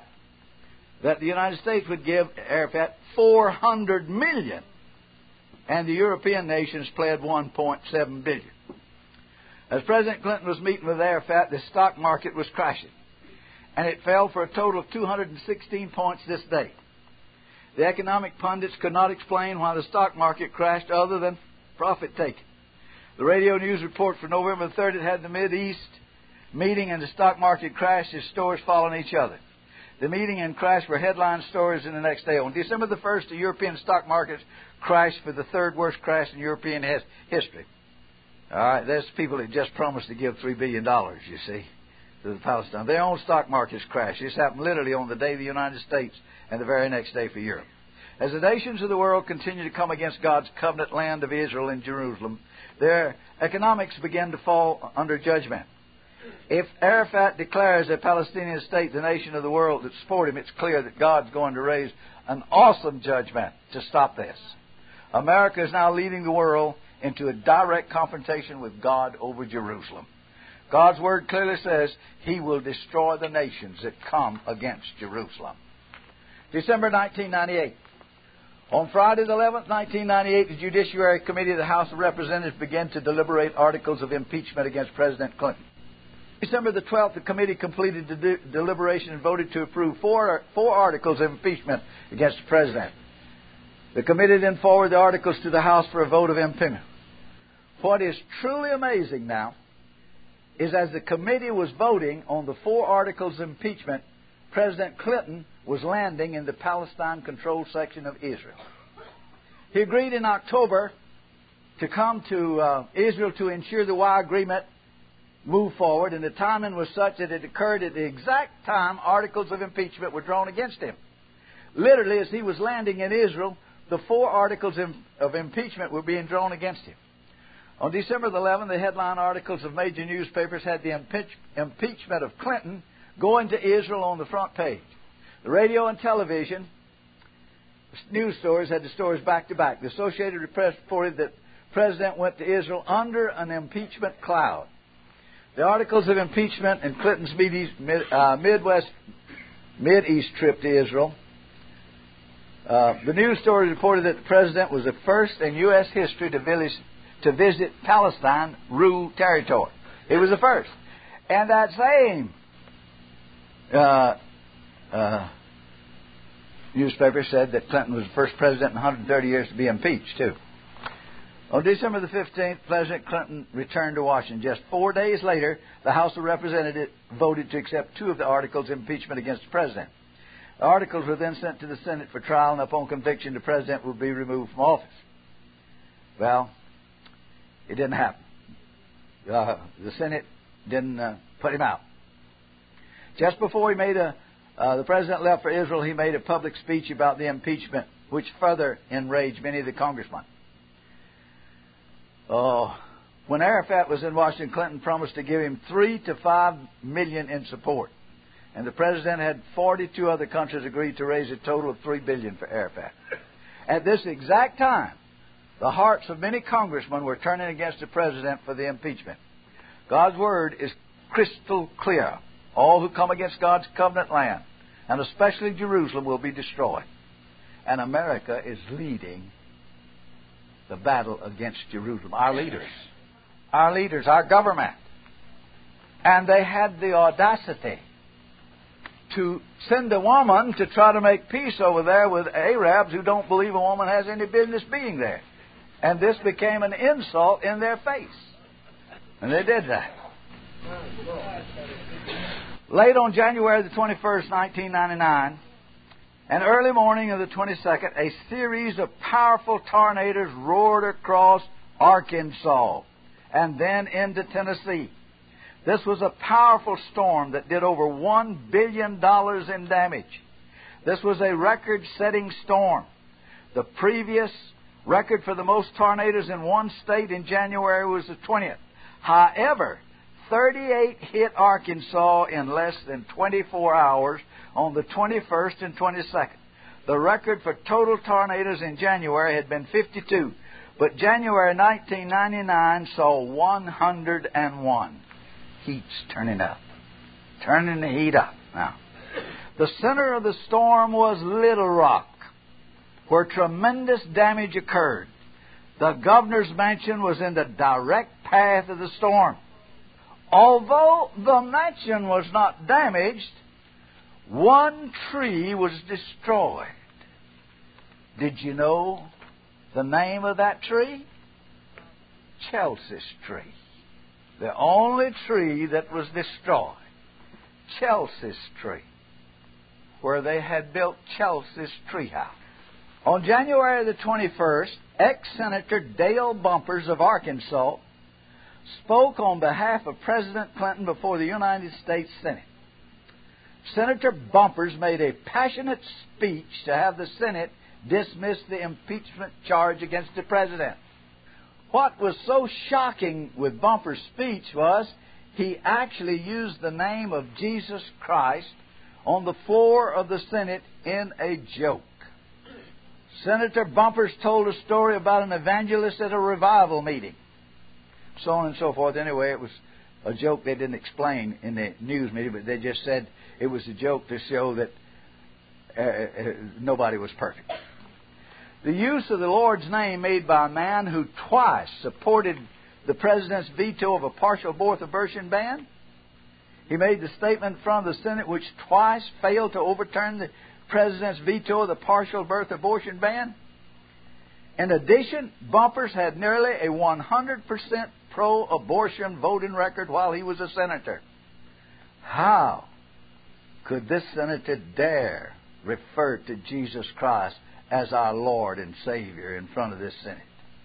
$400 million, and the European nations pledged $1.7 billion. As President Clinton was meeting with Arafat, the stock market was crashing, and it fell for a total of 216 points this day. The economic pundits could not explain why the stock market crashed other than profit taking. The radio news report for November 3rd had the Mideast meeting and the stock market crashed as stores following each other. The meeting and crash were headline stories in the next day. On December the 1st, the European stock markets crashed for the third worst crash in European history. All right, there's people that just promised to give $3 billion, you see, to the Palestine. Their own stock markets crashed. This happened literally on the day of the United States and the very next day for Europe. As the nations of the world continue to come against God's covenant land of Israel in Jerusalem, their economics begin to fall under judgment. If Arafat declares a Palestinian state the nation of the world that support him, it's clear that God's going to raise an awesome judgment to stop this. America is now leading the world into a direct confrontation with God over Jerusalem. God's Word clearly says He will destroy the nations that come against Jerusalem. December 1998. On Friday the 11th, 1998, the Judiciary Committee of the House of Representatives began to deliberate articles of impeachment against President Clinton. December the 12th, the committee completed the deliberation and voted to approve four articles of impeachment against the President. The committee then forwarded the articles to the House for a vote of impeachment. What is truly amazing now is as the committee was voting on the 4 articles of impeachment, President Clinton was landing in the Palestine-controlled section of Israel. He agreed in October to come to Israel to ensure the Y agreement moved forward, and the timing was such that it occurred at the exact time articles of impeachment were drawn against him. Literally, as he was landing in Israel, the 4 articles of impeachment were being drawn against him. On December the 11th, the headline articles of major newspapers had the impeachment of Clinton going to Israel on the front page. The radio and television news stories had the stories back to back. The Associated Press reported that the President went to Israel under an impeachment cloud. The articles of impeachment in Clinton's Mid-East trip to Israel. The news story reported that the President was the first in U.S. history to visit Palestine-ruled territory. It was the first. And that same newspaper said that Clinton was the first president in 130 years to be impeached, too. On December the 15th, President Clinton returned to Washington. Just 4 days later, the House of Representatives voted to accept 2 of the articles of impeachment against the President. The articles were then sent to the Senate for trial, and upon conviction, the President would be removed from office. Well, it didn't happen. The Senate didn't put him out. Just before the President left for Israel, he made a public speech about the impeachment, which further enraged many of the congressmen. When Arafat was in Washington, Clinton promised to give him $3 to $5 million in support. And the President had 42 other countries agreed to raise a total of $3 billion for Arafat. At this exact time, the hearts of many congressmen were turning against the President for the impeachment. God's Word is crystal clear. All who come against God's covenant land, and especially Jerusalem, will be destroyed. And America is leading the battle against Jerusalem. Our leaders, our government. And they had the audacity to send a woman to try to make peace over there with Arabs who don't believe a woman has any business being there. And this became an insult in their face. And they did that. Late on January the 21st, 1999, and early morning of the 22nd, a series of powerful tornadoes roared across Arkansas and then into Tennessee. This was a powerful storm that did over $1 billion in damage. This was a record-setting storm. The previous record for the most tornadoes in one state in January was the 20th. However, 38 hit Arkansas in less than 24 hours on the 21st and 22nd. The record for total tornadoes in January had been 52, but January 1999 saw 101. Heat's turning up. Turning the heat up now. The center of the storm was Little Rock, where tremendous damage occurred. The governor's mansion was in the direct path of the storm. Although the mansion was not damaged, one tree was destroyed. Did you know the name of that tree? Chelsea's tree. The only tree that was destroyed. Chelsea's tree. Where they had built Chelsea's treehouse. On January the 21st, ex-Senator Dale Bumpers of Arkansas spoke on behalf of President Clinton before the United States Senate. Senator Bumpers made a passionate speech to have the Senate dismiss the impeachment charge against the President. What was so shocking with Bumpers' speech was he actually used the name of Jesus Christ on the floor of the Senate in a joke. Senator Bumpers told a story about an evangelist at a revival meeting. So on and so forth. Anyway, it was a joke they didn't explain in the news meeting, but they just said it was a joke to show that nobody was perfect. The use of the Lord's name made by a man who twice supported the President's veto of a partial birth abortion ban. He made the statement from the Senate which twice failed to overturn the President's veto of the partial birth abortion ban. In addition, Bumpers had nearly a 100% pro-abortion voting record while he was a senator. How could this senator dare refer to Jesus Christ as our Lord and Savior in front of this Senate?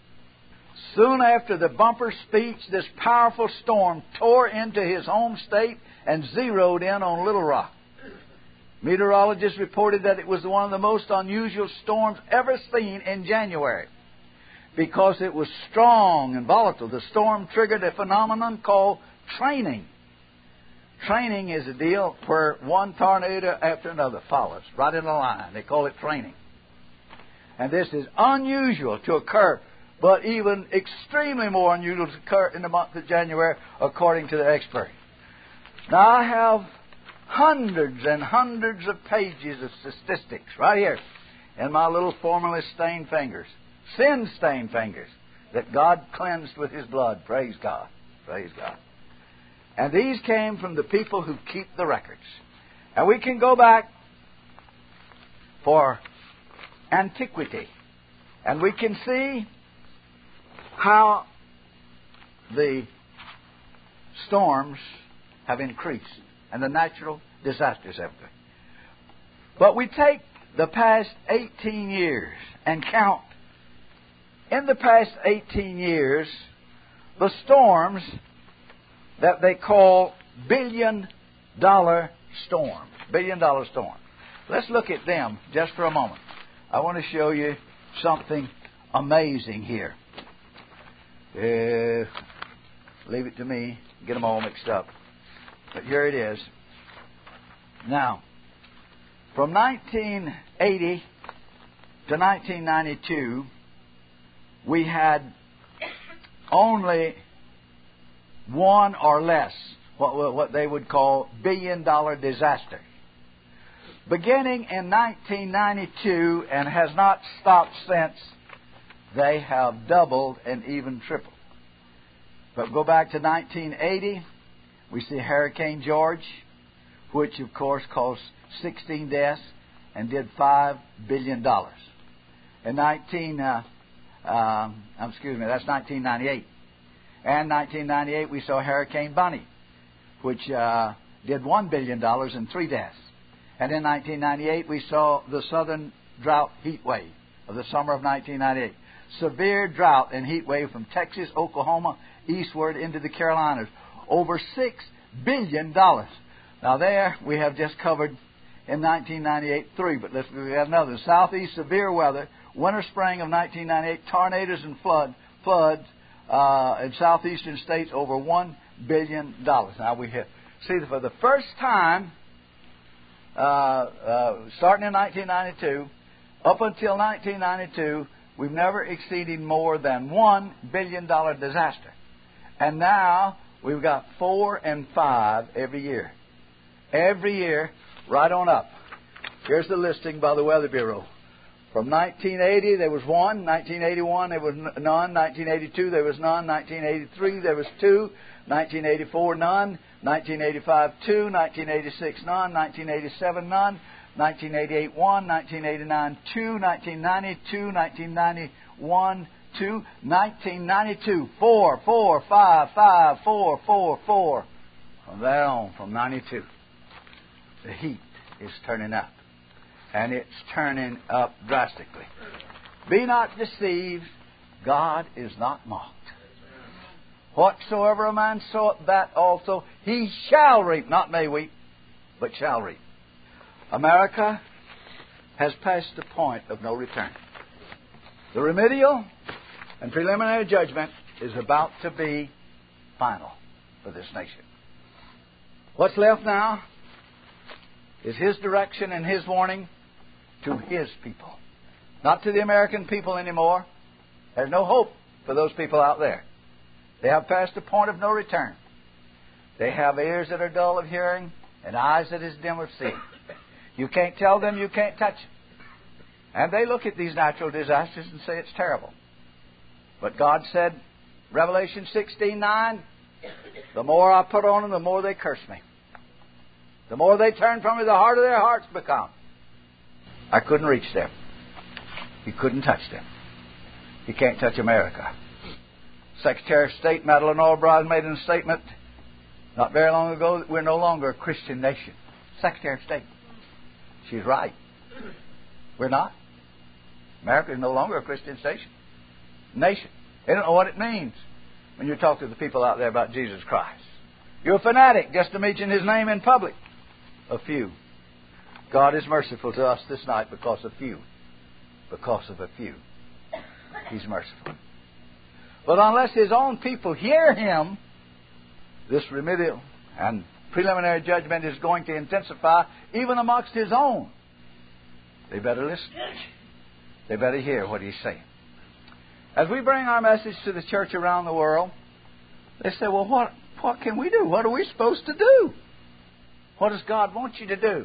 Soon after the Bumpers speech, this powerful storm tore into his home state and zeroed in on Little Rock. Meteorologists reported that it was one of the most unusual storms ever seen in January because it was strong and volatile. The storm triggered a phenomenon called training. Training is a deal where one tornado after another follows, right in a line. They call it training. And this is unusual to occur, but even extremely more unusual to occur in the month of January, according to the experts. Now, I have hundreds and hundreds of pages of statistics right here in my little formerly stained fingers, sin-stained fingers, that God cleansed with His blood. Praise God. Praise God. And these came from the people who keep the records. And we can go back for antiquity, and we can see how the storms have increased and the natural disasters have occurred. But we take the past 18 years and count. In the past 18 years, the storms that they call billion-dollar storm. Billion-dollar storm. Let's look at them just for a moment. I want to show you something amazing here. Leave it to me. Get them all mixed up. But here it is. Now, from 1980 to 1992, we had only one or less, what they would call billion-dollar disaster. Beginning in 1992 and has not stopped since, they have doubled and even tripled. But go back to 1980, we see Hurricane George, which of course caused 16 deaths and did $5 billion. In that's 1998. And 1998 we saw Hurricane Bunny, which did $1 billion and 3 deaths. And in 1998 we saw the southern drought heat wave of the summer of 1998. Severe drought and heat wave from Texas, Oklahoma, eastward into the Carolinas. Over $6 billion. Now there we have just covered in 1998 3, but we have another. Southeast severe weather, winter spring of 1998, tornadoes and floods in southeastern states over $1 billion. Now we see that for the first time, starting in 1992, up until 1992, we've never exceeded more than $1 billion disaster. And now we've got 4 and 5 every year. Every year, right on up. Here's the listing by the Weather Bureau. From 1980, there was 1. 1981, there was none. 1982, there was none. 1983, there was 2. 1984, none. 1985, 2. 1986, none. 1987, none. 1988, 1. 1989, 2. 1990, 2. 1991, 2. 1992, 4, 4, 5, 5, 4, 4, 4. From there on, from 92, the heat is turning up. And it's turning up drastically. Be not deceived, God is not mocked. Whatsoever a man soweth, that also he shall reap. Not may reap, but shall reap. America has passed the point of no return. The remedial and preliminary judgment is about to be final for this nation. What's left now is His direction and His warning to His people. Not to the American people anymore. There's no hope for those people out there. They have passed the point of no return. They have ears that are dull of hearing and eyes that is dim of seeing. You can't tell them, you can't touch them. And they look at these natural disasters and say it's terrible. But God said, Revelation 16:9, the more I put on them, the more they curse me. The more they turn from me, the harder their hearts become. I couldn't reach them. You couldn't touch them. You can't touch America. Secretary of State Madeleine Albright made a statement not very long ago that we're no longer a Christian nation. Secretary of State. She's right. We're not. America is no longer a Christian nation. They don't know what it means when you talk to the people out there about Jesus Christ. You're a fanatic just to mention His name in public. A few. God is merciful to us this night because of few. Because of a few. He's merciful. But unless His own people hear Him, this remedial and preliminary judgment is going to intensify even amongst His own. They better listen. They better hear what He's saying. As we bring our message to the church around the world, they say, well, what can we do? What are we supposed to do? What does God want you to do?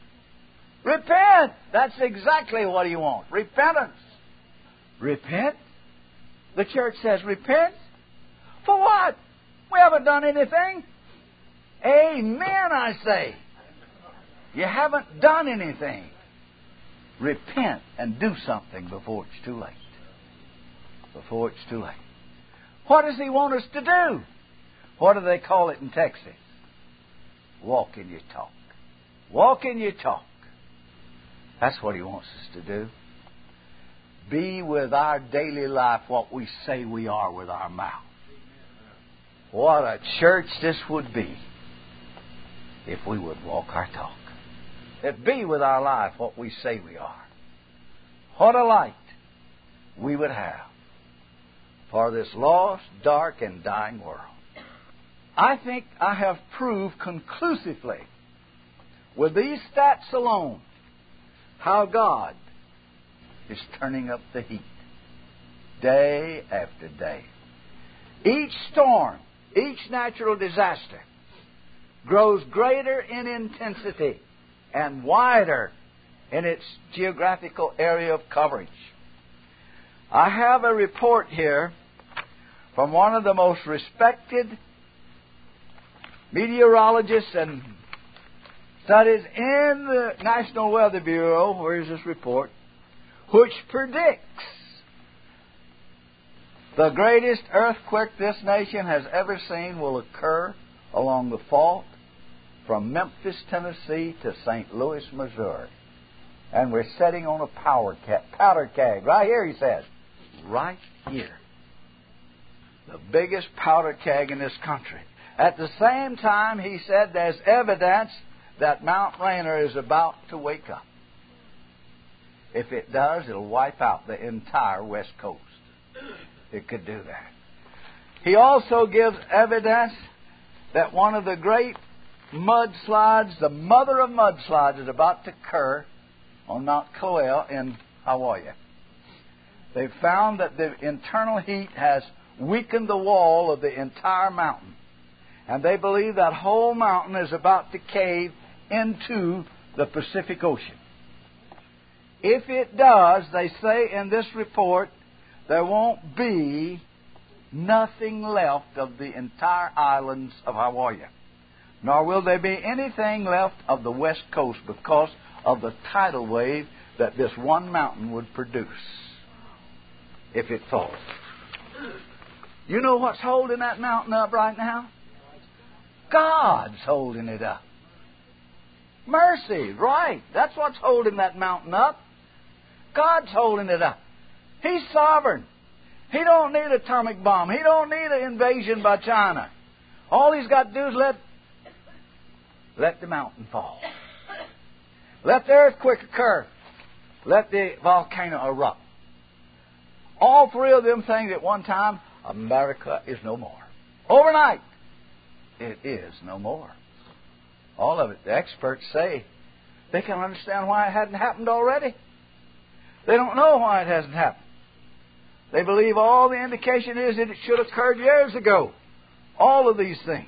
Repent! That's exactly what He wants. Repentance. Repent? The church says repent? For what? We haven't done anything. Amen, I say. You haven't done anything. Repent and do something before it's too late. Before it's too late. What does He want us to do? What do they call it in Texas? Walk in your talk. Walk in your talk. That's what He wants us to do. Be with our daily life what we say we are with our mouth. What a church this would be if we would walk our talk. It be with our life what we say we are. What a light we would have for this lost, dark, and dying world. I think I have proved conclusively with these stats alone how God is turning up the heat day after day. Each storm, each natural disaster grows greater in intensity and wider in its geographical area of coverage. I have a report here from one of the most respected meteorologists and studies in the National Weather Bureau. Where is this report? Which predicts the greatest earthquake this nation has ever seen will occur along the fault from Memphis, Tennessee to St. Louis, Missouri. And we're sitting on a powder keg. Right here, he says. Right here. The biggest powder keg in this country. At the same time, he said there's evidence that Mount Rainier is about to wake up. If it does, it'll wipe out the entire West Coast. It could do that. He also gives evidence that one of the great mudslides, the mother of mudslides, is about to occur on Mount Kilauea in Hawaii. They've found that the internal heat has weakened the wall of the entire mountain. And they believe that whole mountain is about to cave into the Pacific Ocean. If it does, they say in this report, there won't be nothing left of the entire islands of Hawaii. Nor will there be anything left of the West Coast because of the tidal wave that this one mountain would produce if it falls. You know what's holding that mountain up right now? God's holding it up. Mercy, right. That's what's holding that mountain up. God's holding it up. He's sovereign. He don't need an atomic bomb. He don't need an invasion by China. All He's got to do is let the mountain fall. Let the earthquake occur. Let the volcano erupt. All three of them things at one time, America is no more. Overnight, it is no more. All of it. The experts say they can understand why it hadn't happened already. They don't know why it hasn't happened. They believe all the indication is that it should have occurred years ago. All of these things.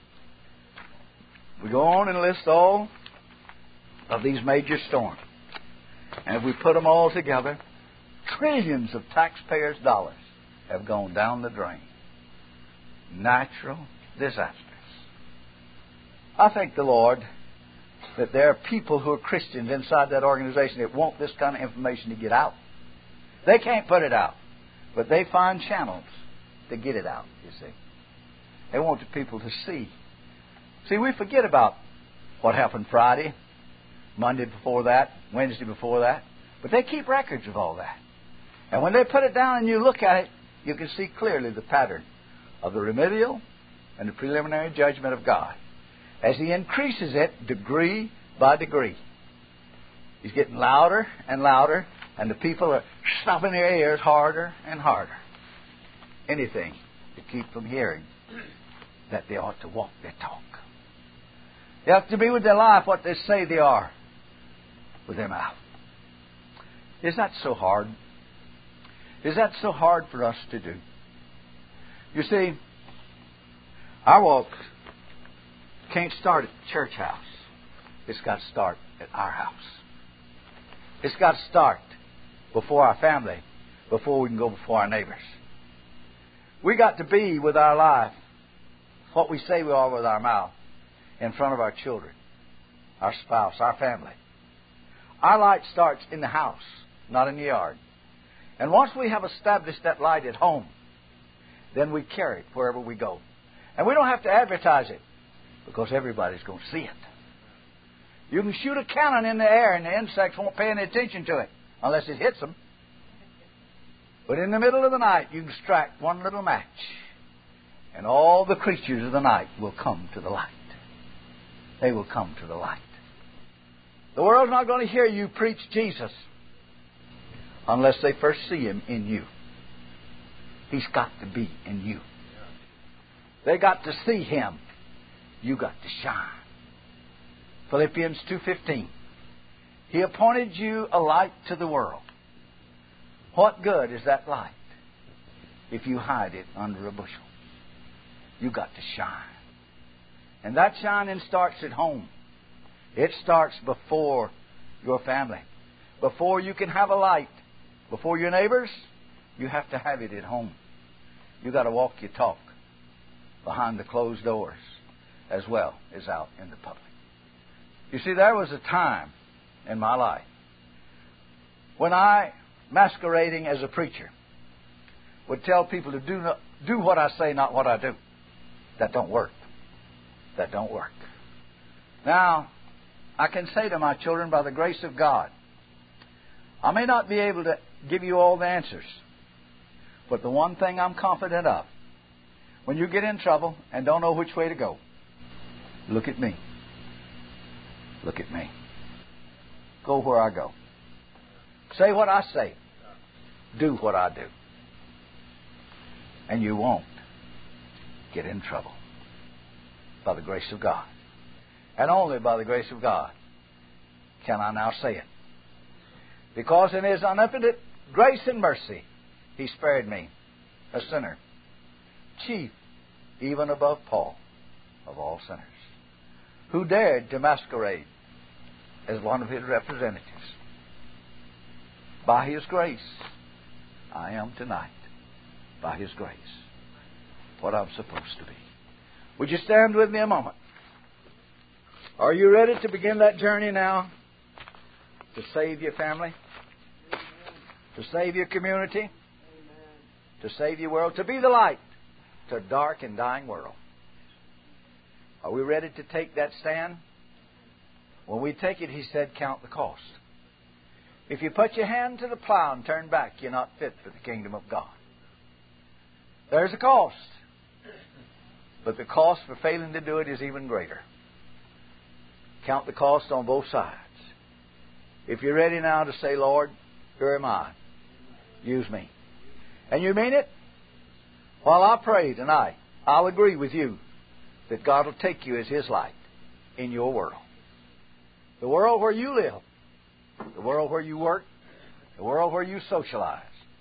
We go on and list all of these major storms. And if we put them all together, trillions of taxpayers' dollars have gone down the drain. Natural disasters. I thank the Lord that there are people who are Christians inside that organization that want this kind of information to get out. They can't put it out, but they find channels to get it out, you see. They want the people to see. See, we forget about what happened Friday, Monday before that, Wednesday before that, but they keep records of all that. And when they put it down and you look at it, you can see clearly the pattern of the remedial and the preliminary judgment of God. As He increases it degree by degree. He's getting louder and louder, and the people are stopping their ears harder and harder. Anything to keep from hearing that they ought to walk their talk. They have to be with their life what they say they are with their mouth. Is that so hard? Is that so hard for us to do? You see, our walk can't start at the church house. It's got to start at our house. It's got to start before our family, before we can go before our neighbors. We got to be with our life what we say we are with our mouth in front of our children, our spouse, our family. Our light starts in the house, not in the yard. And once we have established that light at home, then we carry it wherever we go. And we don't have to advertise it, because everybody's going to see it. You can shoot a cannon in the air and the insects won't pay any attention to it unless it hits them. But in the middle of the night, you can strike one little match, and all the creatures of the night will come to the light. They will come to the light. The world's not going to hear you preach Jesus unless they first see Him in you. He's got to be in you. They got to see Him. You got to shine. Philippians 2:15. He appointed you a light to the world. What good is that light if you hide it under a bushel? You got to shine. And that shining starts at home. It starts before your family. Before you can have a light, before your neighbors, you have to have it at home. You got to walk your talk behind the closed doors as well as out in the public. You see, there was a time in my life when I, masquerading as a preacher, would tell people to do what I say, not what I do. That don't work. That don't work. Now, I can say to my children, by the grace of God, I may not be able to give you all the answers, but the one thing I'm confident of, when you get in trouble and don't know which way to go, look at me. Look at me. Go where I go. Say what I say. Do what I do. And you won't get in trouble. By the grace of God. And only by the grace of God can I now say it. Because in His omnipotent grace and mercy, He spared me, a sinner, chief, even above Paul, of all sinners, who dared to masquerade as one of His representatives. By His grace, I am tonight, by His grace, what I'm supposed to be. Would you stand with me a moment? Are you ready to begin that journey now? To save your family? To save your community? To save your world? To be the light to a dark and dying world? Are we ready to take that stand? When we take it, He said, count the cost. If you put your hand to the plow and turn back, you're not fit for the kingdom of God. There's a cost. But the cost for failing to do it is even greater. Count the cost on both sides. If you're ready now to say, Lord, here am I. Use me. And you mean it? While I pray tonight, I'll agree with you that God will take you as His light in your world. The world where you live. The world where you work. The world where you socialize.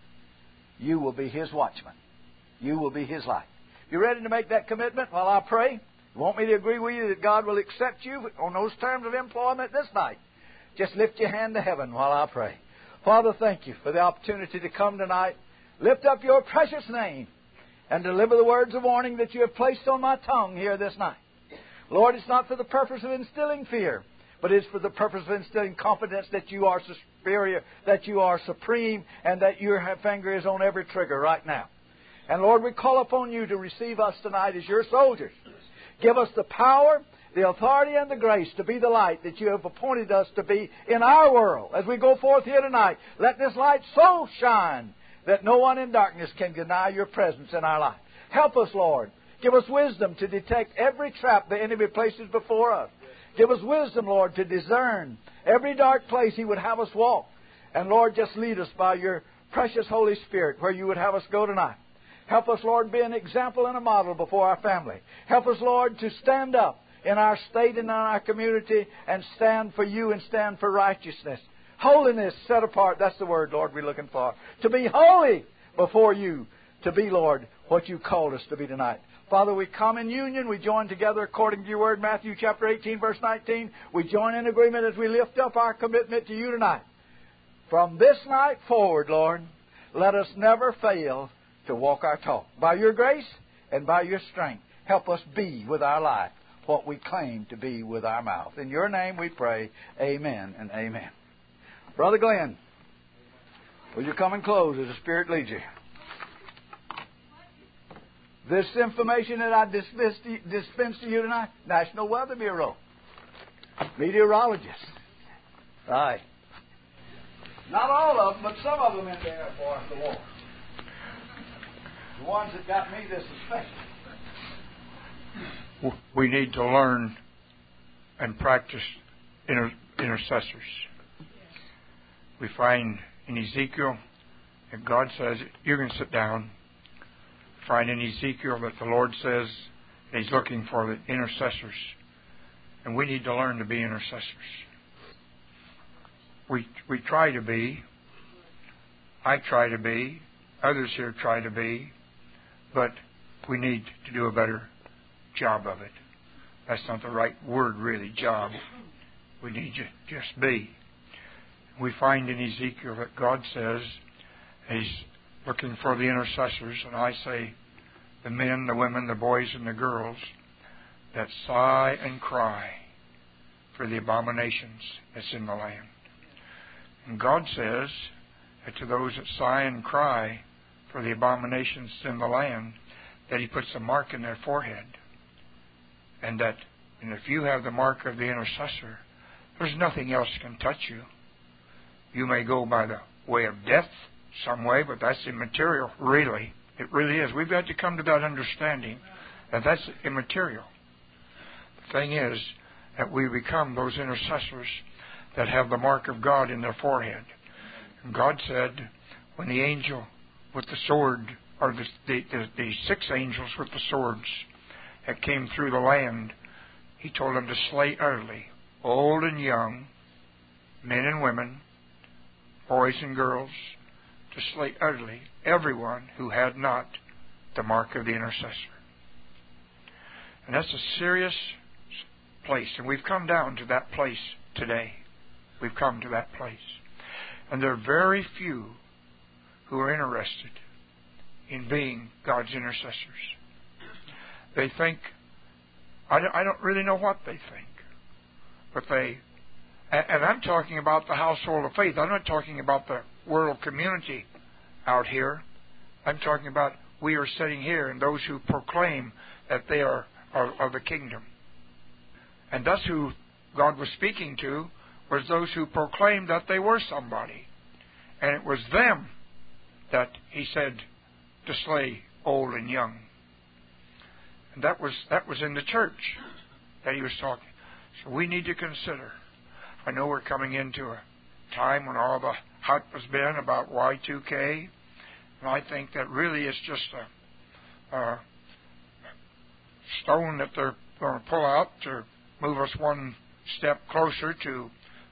You will be His watchman. You will be His light. You ready to make that commitment while I pray? You want me to agree with you that God will accept you on those terms of employment this night? Just lift your hand to heaven while I pray. Father, thank you for the opportunity to come tonight. Lift up your precious name and deliver the words of warning that you have placed on my tongue here this night. Lord, it's not for the purpose of instilling fear, but it's for the purpose of instilling confidence that you are superior, that you are supreme, and that your finger is on every trigger right now. And Lord, we call upon you to receive us tonight as your soldiers. Give us the power, the authority, and the grace to be the light that you have appointed us to be in our world. As we go forth here tonight, let this light so shine that no one in darkness can deny your presence in our life. Help us, Lord. Give us wisdom to detect every trap the enemy places before us. Give us wisdom, Lord, to discern every dark place He would have us walk. And Lord, just lead us by your precious Holy Spirit where you would have us go tonight. Help us, Lord, be an example and a model before our family. Help us, Lord, to stand up in our state and in our community and stand for you and stand for righteousness. Holiness set apart. That's the word, Lord, we're looking for. To be holy before you. To be, Lord, what you called us to be tonight. Father, we come in union. We join together according to your word, Matthew chapter 18, verse 19. We join in agreement as we lift up our commitment to you tonight. From this night forward, Lord, let us never fail to walk our talk. By your grace and by your strength, help us be with our life what we claim to be with our mouth. In your name we pray, amen and amen. Brother Glenn, will you come and close as the Spirit leads you? This information that I dispense to you tonight, National Weather Bureau. Meteorologists. Right. Not all of them, but some of them in the Air Force, the war. The ones that got me this especially.
We need to learn and practice intercessors. We find in Ezekiel that God says, you're going to sit down. Find in Ezekiel that the Lord says that He's looking for the intercessors. And we need to learn to be intercessors. We try to be. I try to be. Others here try to be. But we need to do a better job of it. That's not the right word, really, job. We need to just be. We find in Ezekiel that God says He's looking for the intercessors, and I say the men, the women, the boys, and the girls that sigh and cry for the abominations that's in the land. And God says that to those that sigh and cry for the abominations in the land, that He puts a mark in their forehead. And if you have the mark of the intercessor, there's nothing else can touch you. You may go by the way of death some way, but that's immaterial, really. It really is. We've got to come to that understanding that that's immaterial. The thing is that we become those intercessors that have the mark of God in their forehead. And God said, when the angel with the sword, or the 6 angels with the swords that came through the land, He told them to slay utterly, old and young, men and women, boys and girls, to slay utterly everyone who had not the mark of the intercessor. And that's a serious place. And we've come down to that place today. We've come to that place. And there are very few who are interested in being God's intercessors. They think, I don't really know what they think, but and I'm talking about the household of faith. I'm not talking about the world community out here. I'm talking about we are sitting here and those who proclaim that they are of the kingdom. And thus who God was speaking to was those who proclaimed that they were somebody. And it was them that He said to slay old and young. And that was in the church that He was talking. So we need to consider. I know we're coming into a time when all the hype has been about Y2K, and I think that really is just a stone that they're going to pull out to move us one step closer to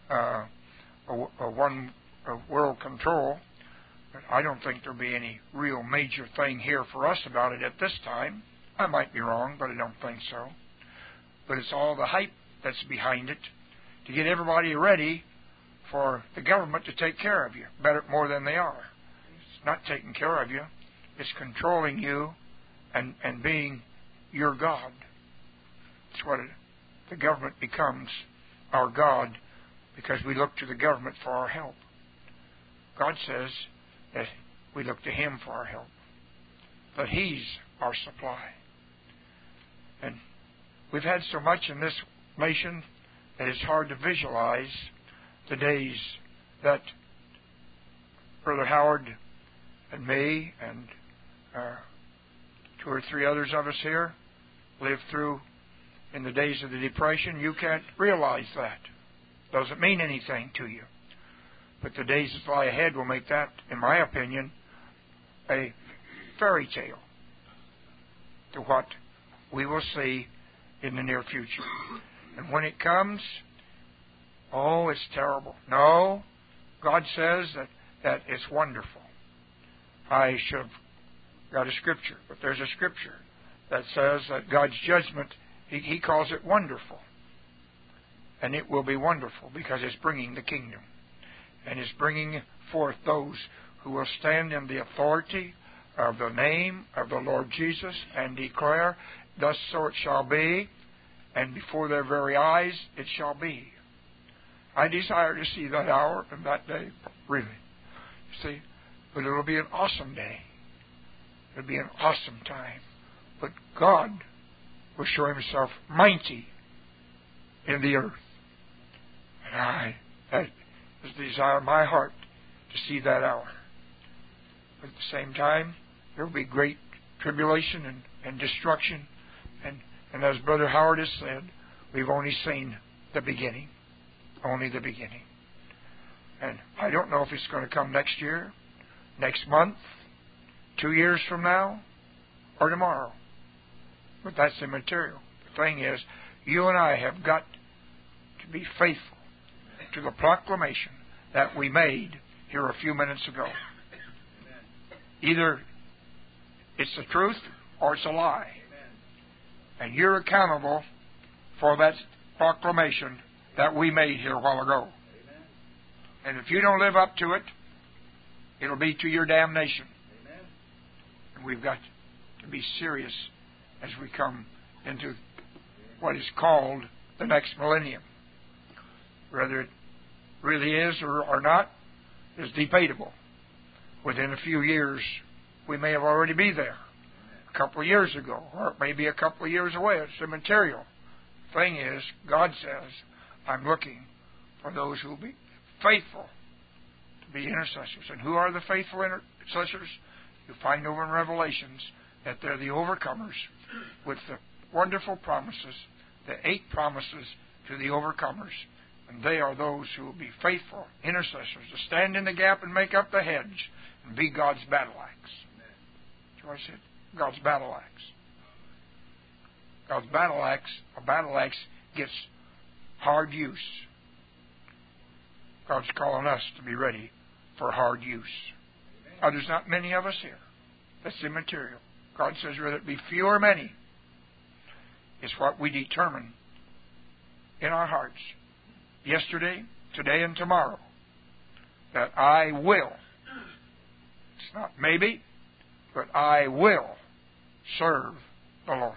world control. But I don't think there'll be any real major thing here for us about it at this time. I might be wrong, but I don't think so. But it's all the hype that's behind it to get everybody ready for the government to take care of you better, more than they are. It's not taking care of you. It's controlling you and being your God. It's what the government becomes our God because we look to the government for our help. God says that we look to Him for our help, that He's our supply. And we've had so much in this nation that it's hard to visualize the days that Brother Howard and me and 2 or 3 others of us here lived through in the days of the Depression. You can't realize that. Doesn't mean anything to you. But the days that lie ahead will make that, in my opinion, a fairy tale to what we will see in the near future. And when it comes, oh, it's terrible. No, God says that it's wonderful. I should have got a scripture, but there's a scripture that says that God's judgment, He calls it wonderful. And it will be wonderful because it's bringing the kingdom. And it's bringing forth those who will stand in the authority of the name of the Lord Jesus and declare, thus so it shall be, and before their very eyes it shall be. I desire to see that hour and that day, really. You see, but it'll be an awesome day. It'll be an awesome time. But God will show Himself mighty in the earth. And that is the desire of my heart to see that hour. But at the same time, there will be great tribulation and destruction. And as Brother Howard has said, we've only seen the beginning. Only the beginning. And I don't know if it's going to come next year, next month, 2 years from now, or tomorrow. But that's immaterial. The thing is, you and I have got to be faithful to the proclamation that we made here a few minutes ago. Either it's the truth or it's a lie. And you're accountable for that proclamation that we made here a while ago. And if you don't live up to it, it'll be to your damnation. And we've got to be serious as we come into what is called the next millennium. Whether it really is or not is debatable. Within a few years, we may have already be there. A couple of years ago, or it may be a couple of years away. It's immaterial. The thing is, God says, I'm looking for those who will be faithful to be intercessors. And who are the faithful intercessors? You find over in Revelations that they're the overcomers with the wonderful promises, the 8 promises to the overcomers. And they are those who will be faithful intercessors to stand in the gap and make up the hedge and be God's battle axe. That's what I said. God's battle axe. God's battle axe, a battle axe gets hard use. God's calling us to be ready for hard use. Now, there's not many of us here. That's immaterial. God says whether it be few or many, it's what we determine in our hearts, yesterday, today, and tomorrow, that I will. It's not maybe, but I will serve the Lord.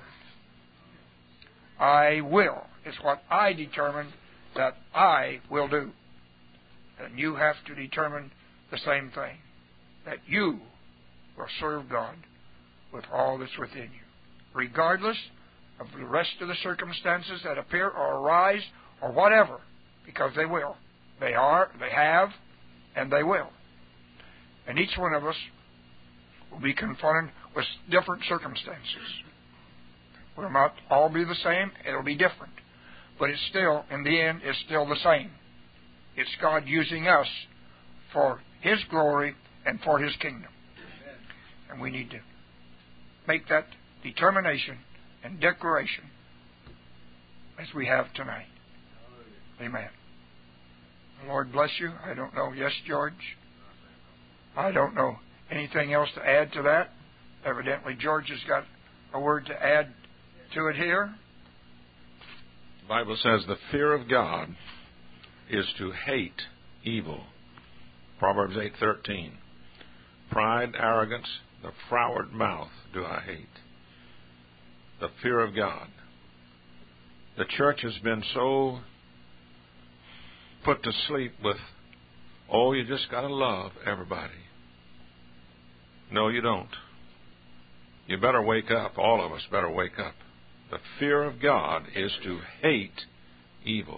I will. It's what I determine that I will do. And you have to determine the same thing, that you will serve God with all that's within you, regardless of the rest of the circumstances that appear or arise or whatever, because they will. They are, they have, and they will. And each one of us will be confronted with different circumstances. We'll not all be the same. It'll be different. But it's still, in the end, it's still the same. It's God using us for His glory and for His kingdom. And we need to make that determination and declaration as we have tonight. Amen. The Lord bless you. I don't know. Yes, George? I don't know anything else to add to that. Evidently, George has got a word to add to it here.
The Bible says the fear of God is to hate evil. Proverbs 8:13. Pride, arrogance, the froward mouth do I hate. The fear of God. The church has been so put to sleep with, oh, you just got to love everybody. No, you don't. You better wake up. All of us better wake up. The fear of God is to hate evil.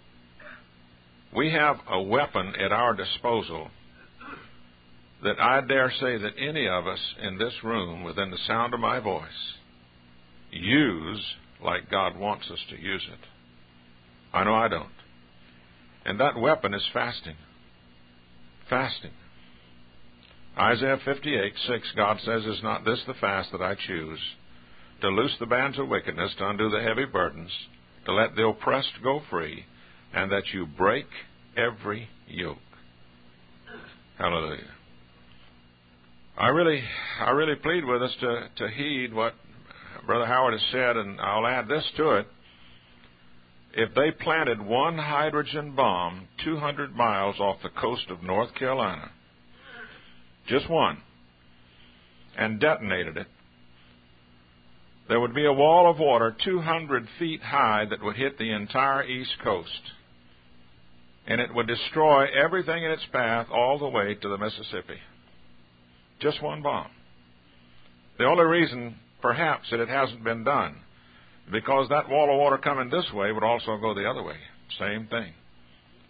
We have a weapon at our disposal that I dare say that any of us in this room, within the sound of my voice, use like God wants us to use it. I know I don't. And that weapon is fasting. Fasting. Isaiah 58:6, God says, is not this the fast that I choose? To loose the bands of wickedness, to undo the heavy burdens, to let the oppressed go free, and that you break every yoke. Hallelujah. I really plead with us to heed what Brother Howard has said, and I'll add this to it. If they planted one hydrogen bomb 200 miles off the coast of North Carolina, just one, and detonated it, there would be a wall of water 200 feet high that would hit the entire East Coast. And it would destroy everything in its path all the way to the Mississippi. Just one bomb. The only reason, perhaps, that it hasn't been done, because that wall of water coming this way would also go the other way. Same thing.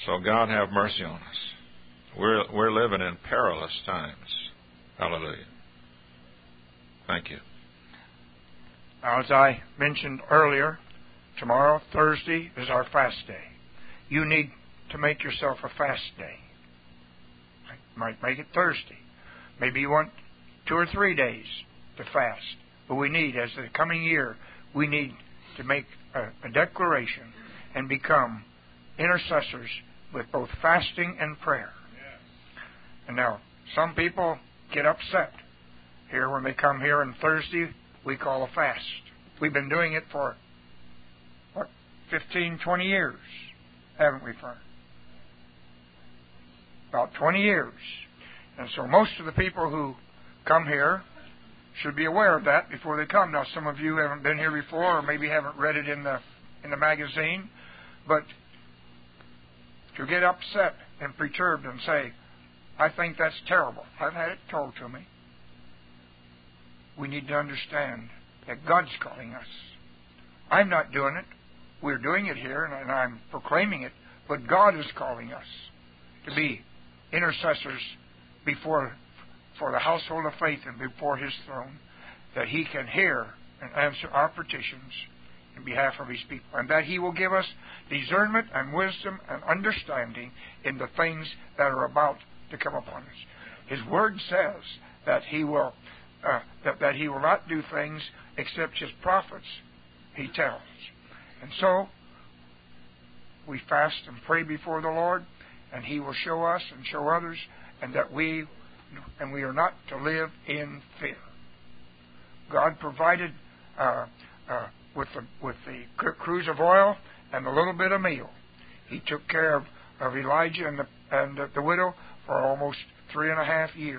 So God have mercy on us. We're living in perilous times. Hallelujah. Thank you.
Now, as I mentioned earlier, tomorrow, Thursday, is our fast day. You need to make yourself a fast day. You might make it Thursday. Maybe you want 2 or 3 days to fast. But we need, as the coming year, we need to make a declaration and become intercessors with both fasting and prayer. And now, some people get upset here when they come here on Thursday. We call a fast. We've been doing it for, 15, 20 years, haven't we, Fern? About 20 years. And so most of the people who come here should be aware of that before they come. Now, some of you haven't been here before, or maybe haven't read it in the magazine, but to get upset and perturbed and say, I think that's terrible. I've had it told to me. We need to understand that God's calling us. I'm not doing it. We're doing it here, and I'm proclaiming it, but God is calling us to be intercessors for the household of faith and before His throne, that He can hear and answer our petitions in behalf of His people, and that He will give us discernment and wisdom and understanding in the things that are about to come upon us. His Word says that He will that He will not do things except His prophets He tells. And so we fast and pray before the Lord, and He will show us and show others, and that we are not to live in fear. God provided with the cruse of oil and a little bit of meal. He took care of Elijah and the widow for almost 3.5 years.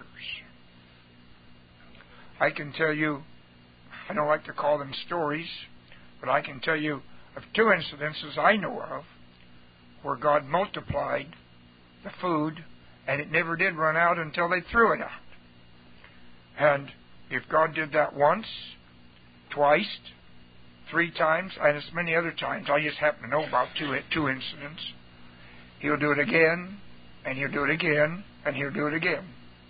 I can tell you, I don't like to call them stories, but I can tell you of 2 incidences I know of where God multiplied the food, and it never did run out until they threw it out. And if God did that once, twice, 3 times, and as many other times, I just happen to know about two incidents, He'll do it again, and He'll do it again, and He'll do it again.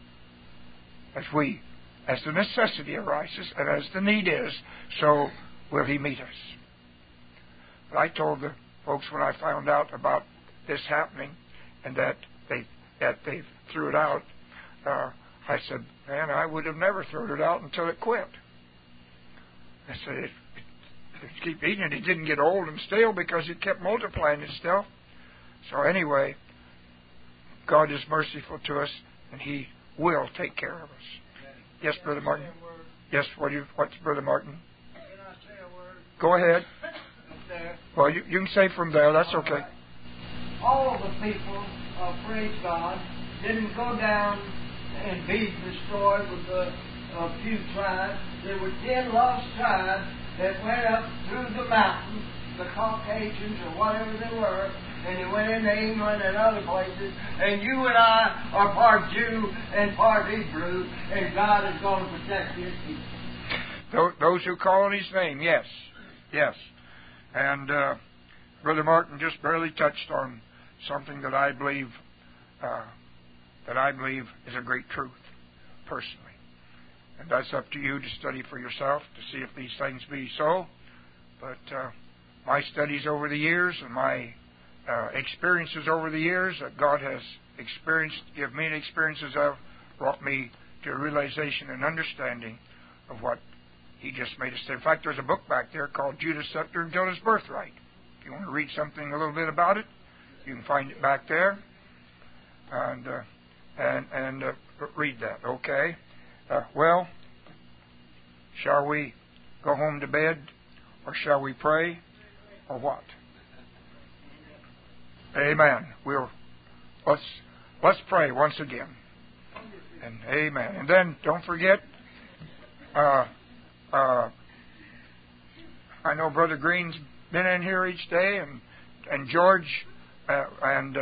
As the necessity arises, and as the need is, so will He meet us. But I told the folks when I found out about this happening, and that they threw it out, I said, man, I would have never thrown it out until it quit. I said, if you keep eating it, it didn't get old and stale because it kept multiplying itself. So anyway, God is merciful to us, and He will take care of us. Yes, Brother Martin. Yes, what's Brother Martin?
Can I say a word?
Go ahead.
There.
Well, you can say from there. That's okay.
All the people, praise God, didn't go down and be destroyed with a few tribes. There were 10 lost tribes that went up through the mountains, the Caucasians or whatever they were, and they went into England and other places. And you and I are part Jew and part Hebrew, and God is going to protect His people.
Those who call on His name, yes. Yes. And Brother Martin just barely touched on something that I believe is a great truth, personally. And that's up to you to study for yourself to see if these things be so. But my studies over the years and my experiences over the years that God has given me experiences of, brought me to a realization and understanding of what He just made us say. In fact, there's a book back there called Judas Scepter and Jonah's Birthright. If you want to read something a little bit about it, you can find it back there and read that. Okay. Well, shall we go home to bed, or shall we pray, or what? Amen. Let's pray once again. And amen. And then don't forget. I know Brother Green's been in here each day, and George and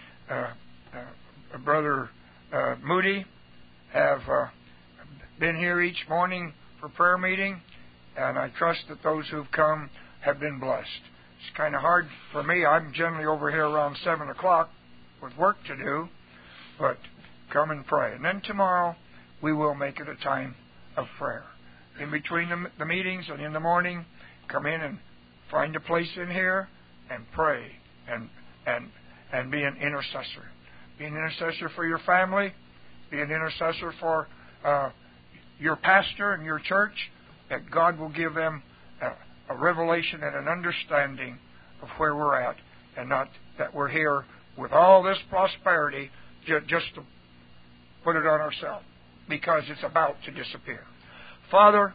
Brother Moody have been here each morning for prayer meeting, and I trust that those who've come have been blessed. It's kind of hard for me. I'm generally over here around 7 o'clock with work to do, but come and pray. And then tomorrow we will make it a time of prayer. In between the meetings and in the morning, come in and find a place in here and pray and be an intercessor. Be an intercessor for your family. Be an intercessor for your pastor and your church, that God will give them a revelation and an understanding of where we're at, and not that we're here with all this prosperity just to put it on ourselves, because it's about to disappear. Father,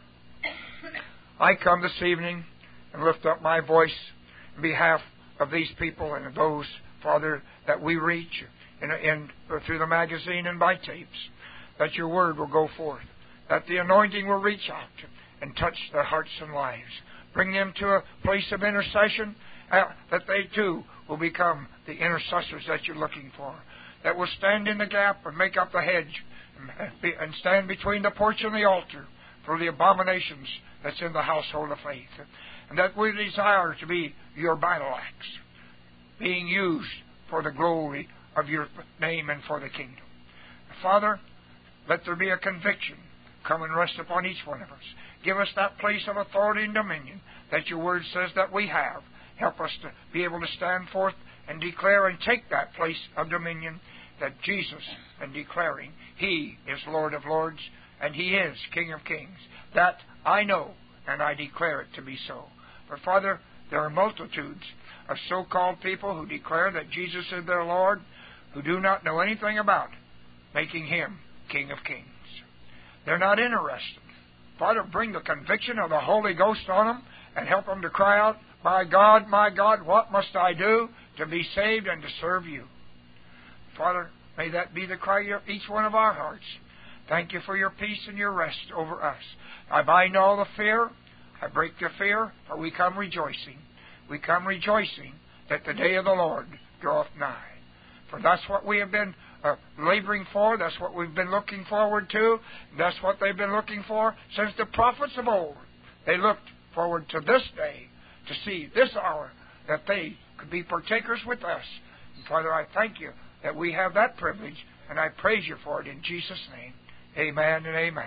I come this evening and lift up my voice on behalf of these people and those, Father, that we reach through the magazine and by tapes, that your word will go forth, that the anointing will reach out and touch their hearts and lives. Bring them to a place of intercession, that they too will become the intercessors that you're looking for, that will stand in the gap and make up the hedge and stand between the porch and the altar for the abominations that's in the household of faith, and that we desire to be your battle axe, being used for the glory of your name and for the kingdom. Father, let there be a conviction come and rest upon each one of us. Give us that place of authority and dominion that your word says that we have. Help us to be able to stand forth and declare and take that place of dominion, that Jesus, and declaring He is Lord of Lords and He is King of Kings. That I know, and I declare it to be so. But Father, there are multitudes of so-called people who declare that Jesus is their Lord, who do not know anything about making Him King of Kings. They're not interested. Father, bring the conviction of the Holy Ghost on them and help them to cry out, my God, what must I do to be saved and to serve you? Father, may that be the cry of each one of our hearts. Thank you for your peace and your rest over us. I bind all the fear. I break the fear, for we come rejoicing. We come rejoicing that the day of the Lord draweth nigh. For that's what we have been laboring for. That's what we've been looking forward to. That's what they've been looking for since the prophets of old. They looked forward to this day, to see this hour, that they could be partakers with us. And Father, I thank you that we have that privilege, and I praise you for it in Jesus' name. Amen and amen.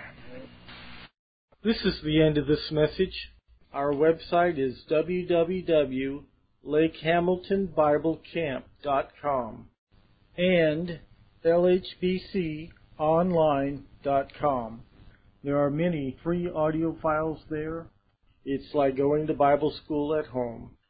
This is the end of this message. Our website is www.lakehamiltonbiblecamp.com and lhbconline.com. There are many free audio files there. It's like going to Bible school at home.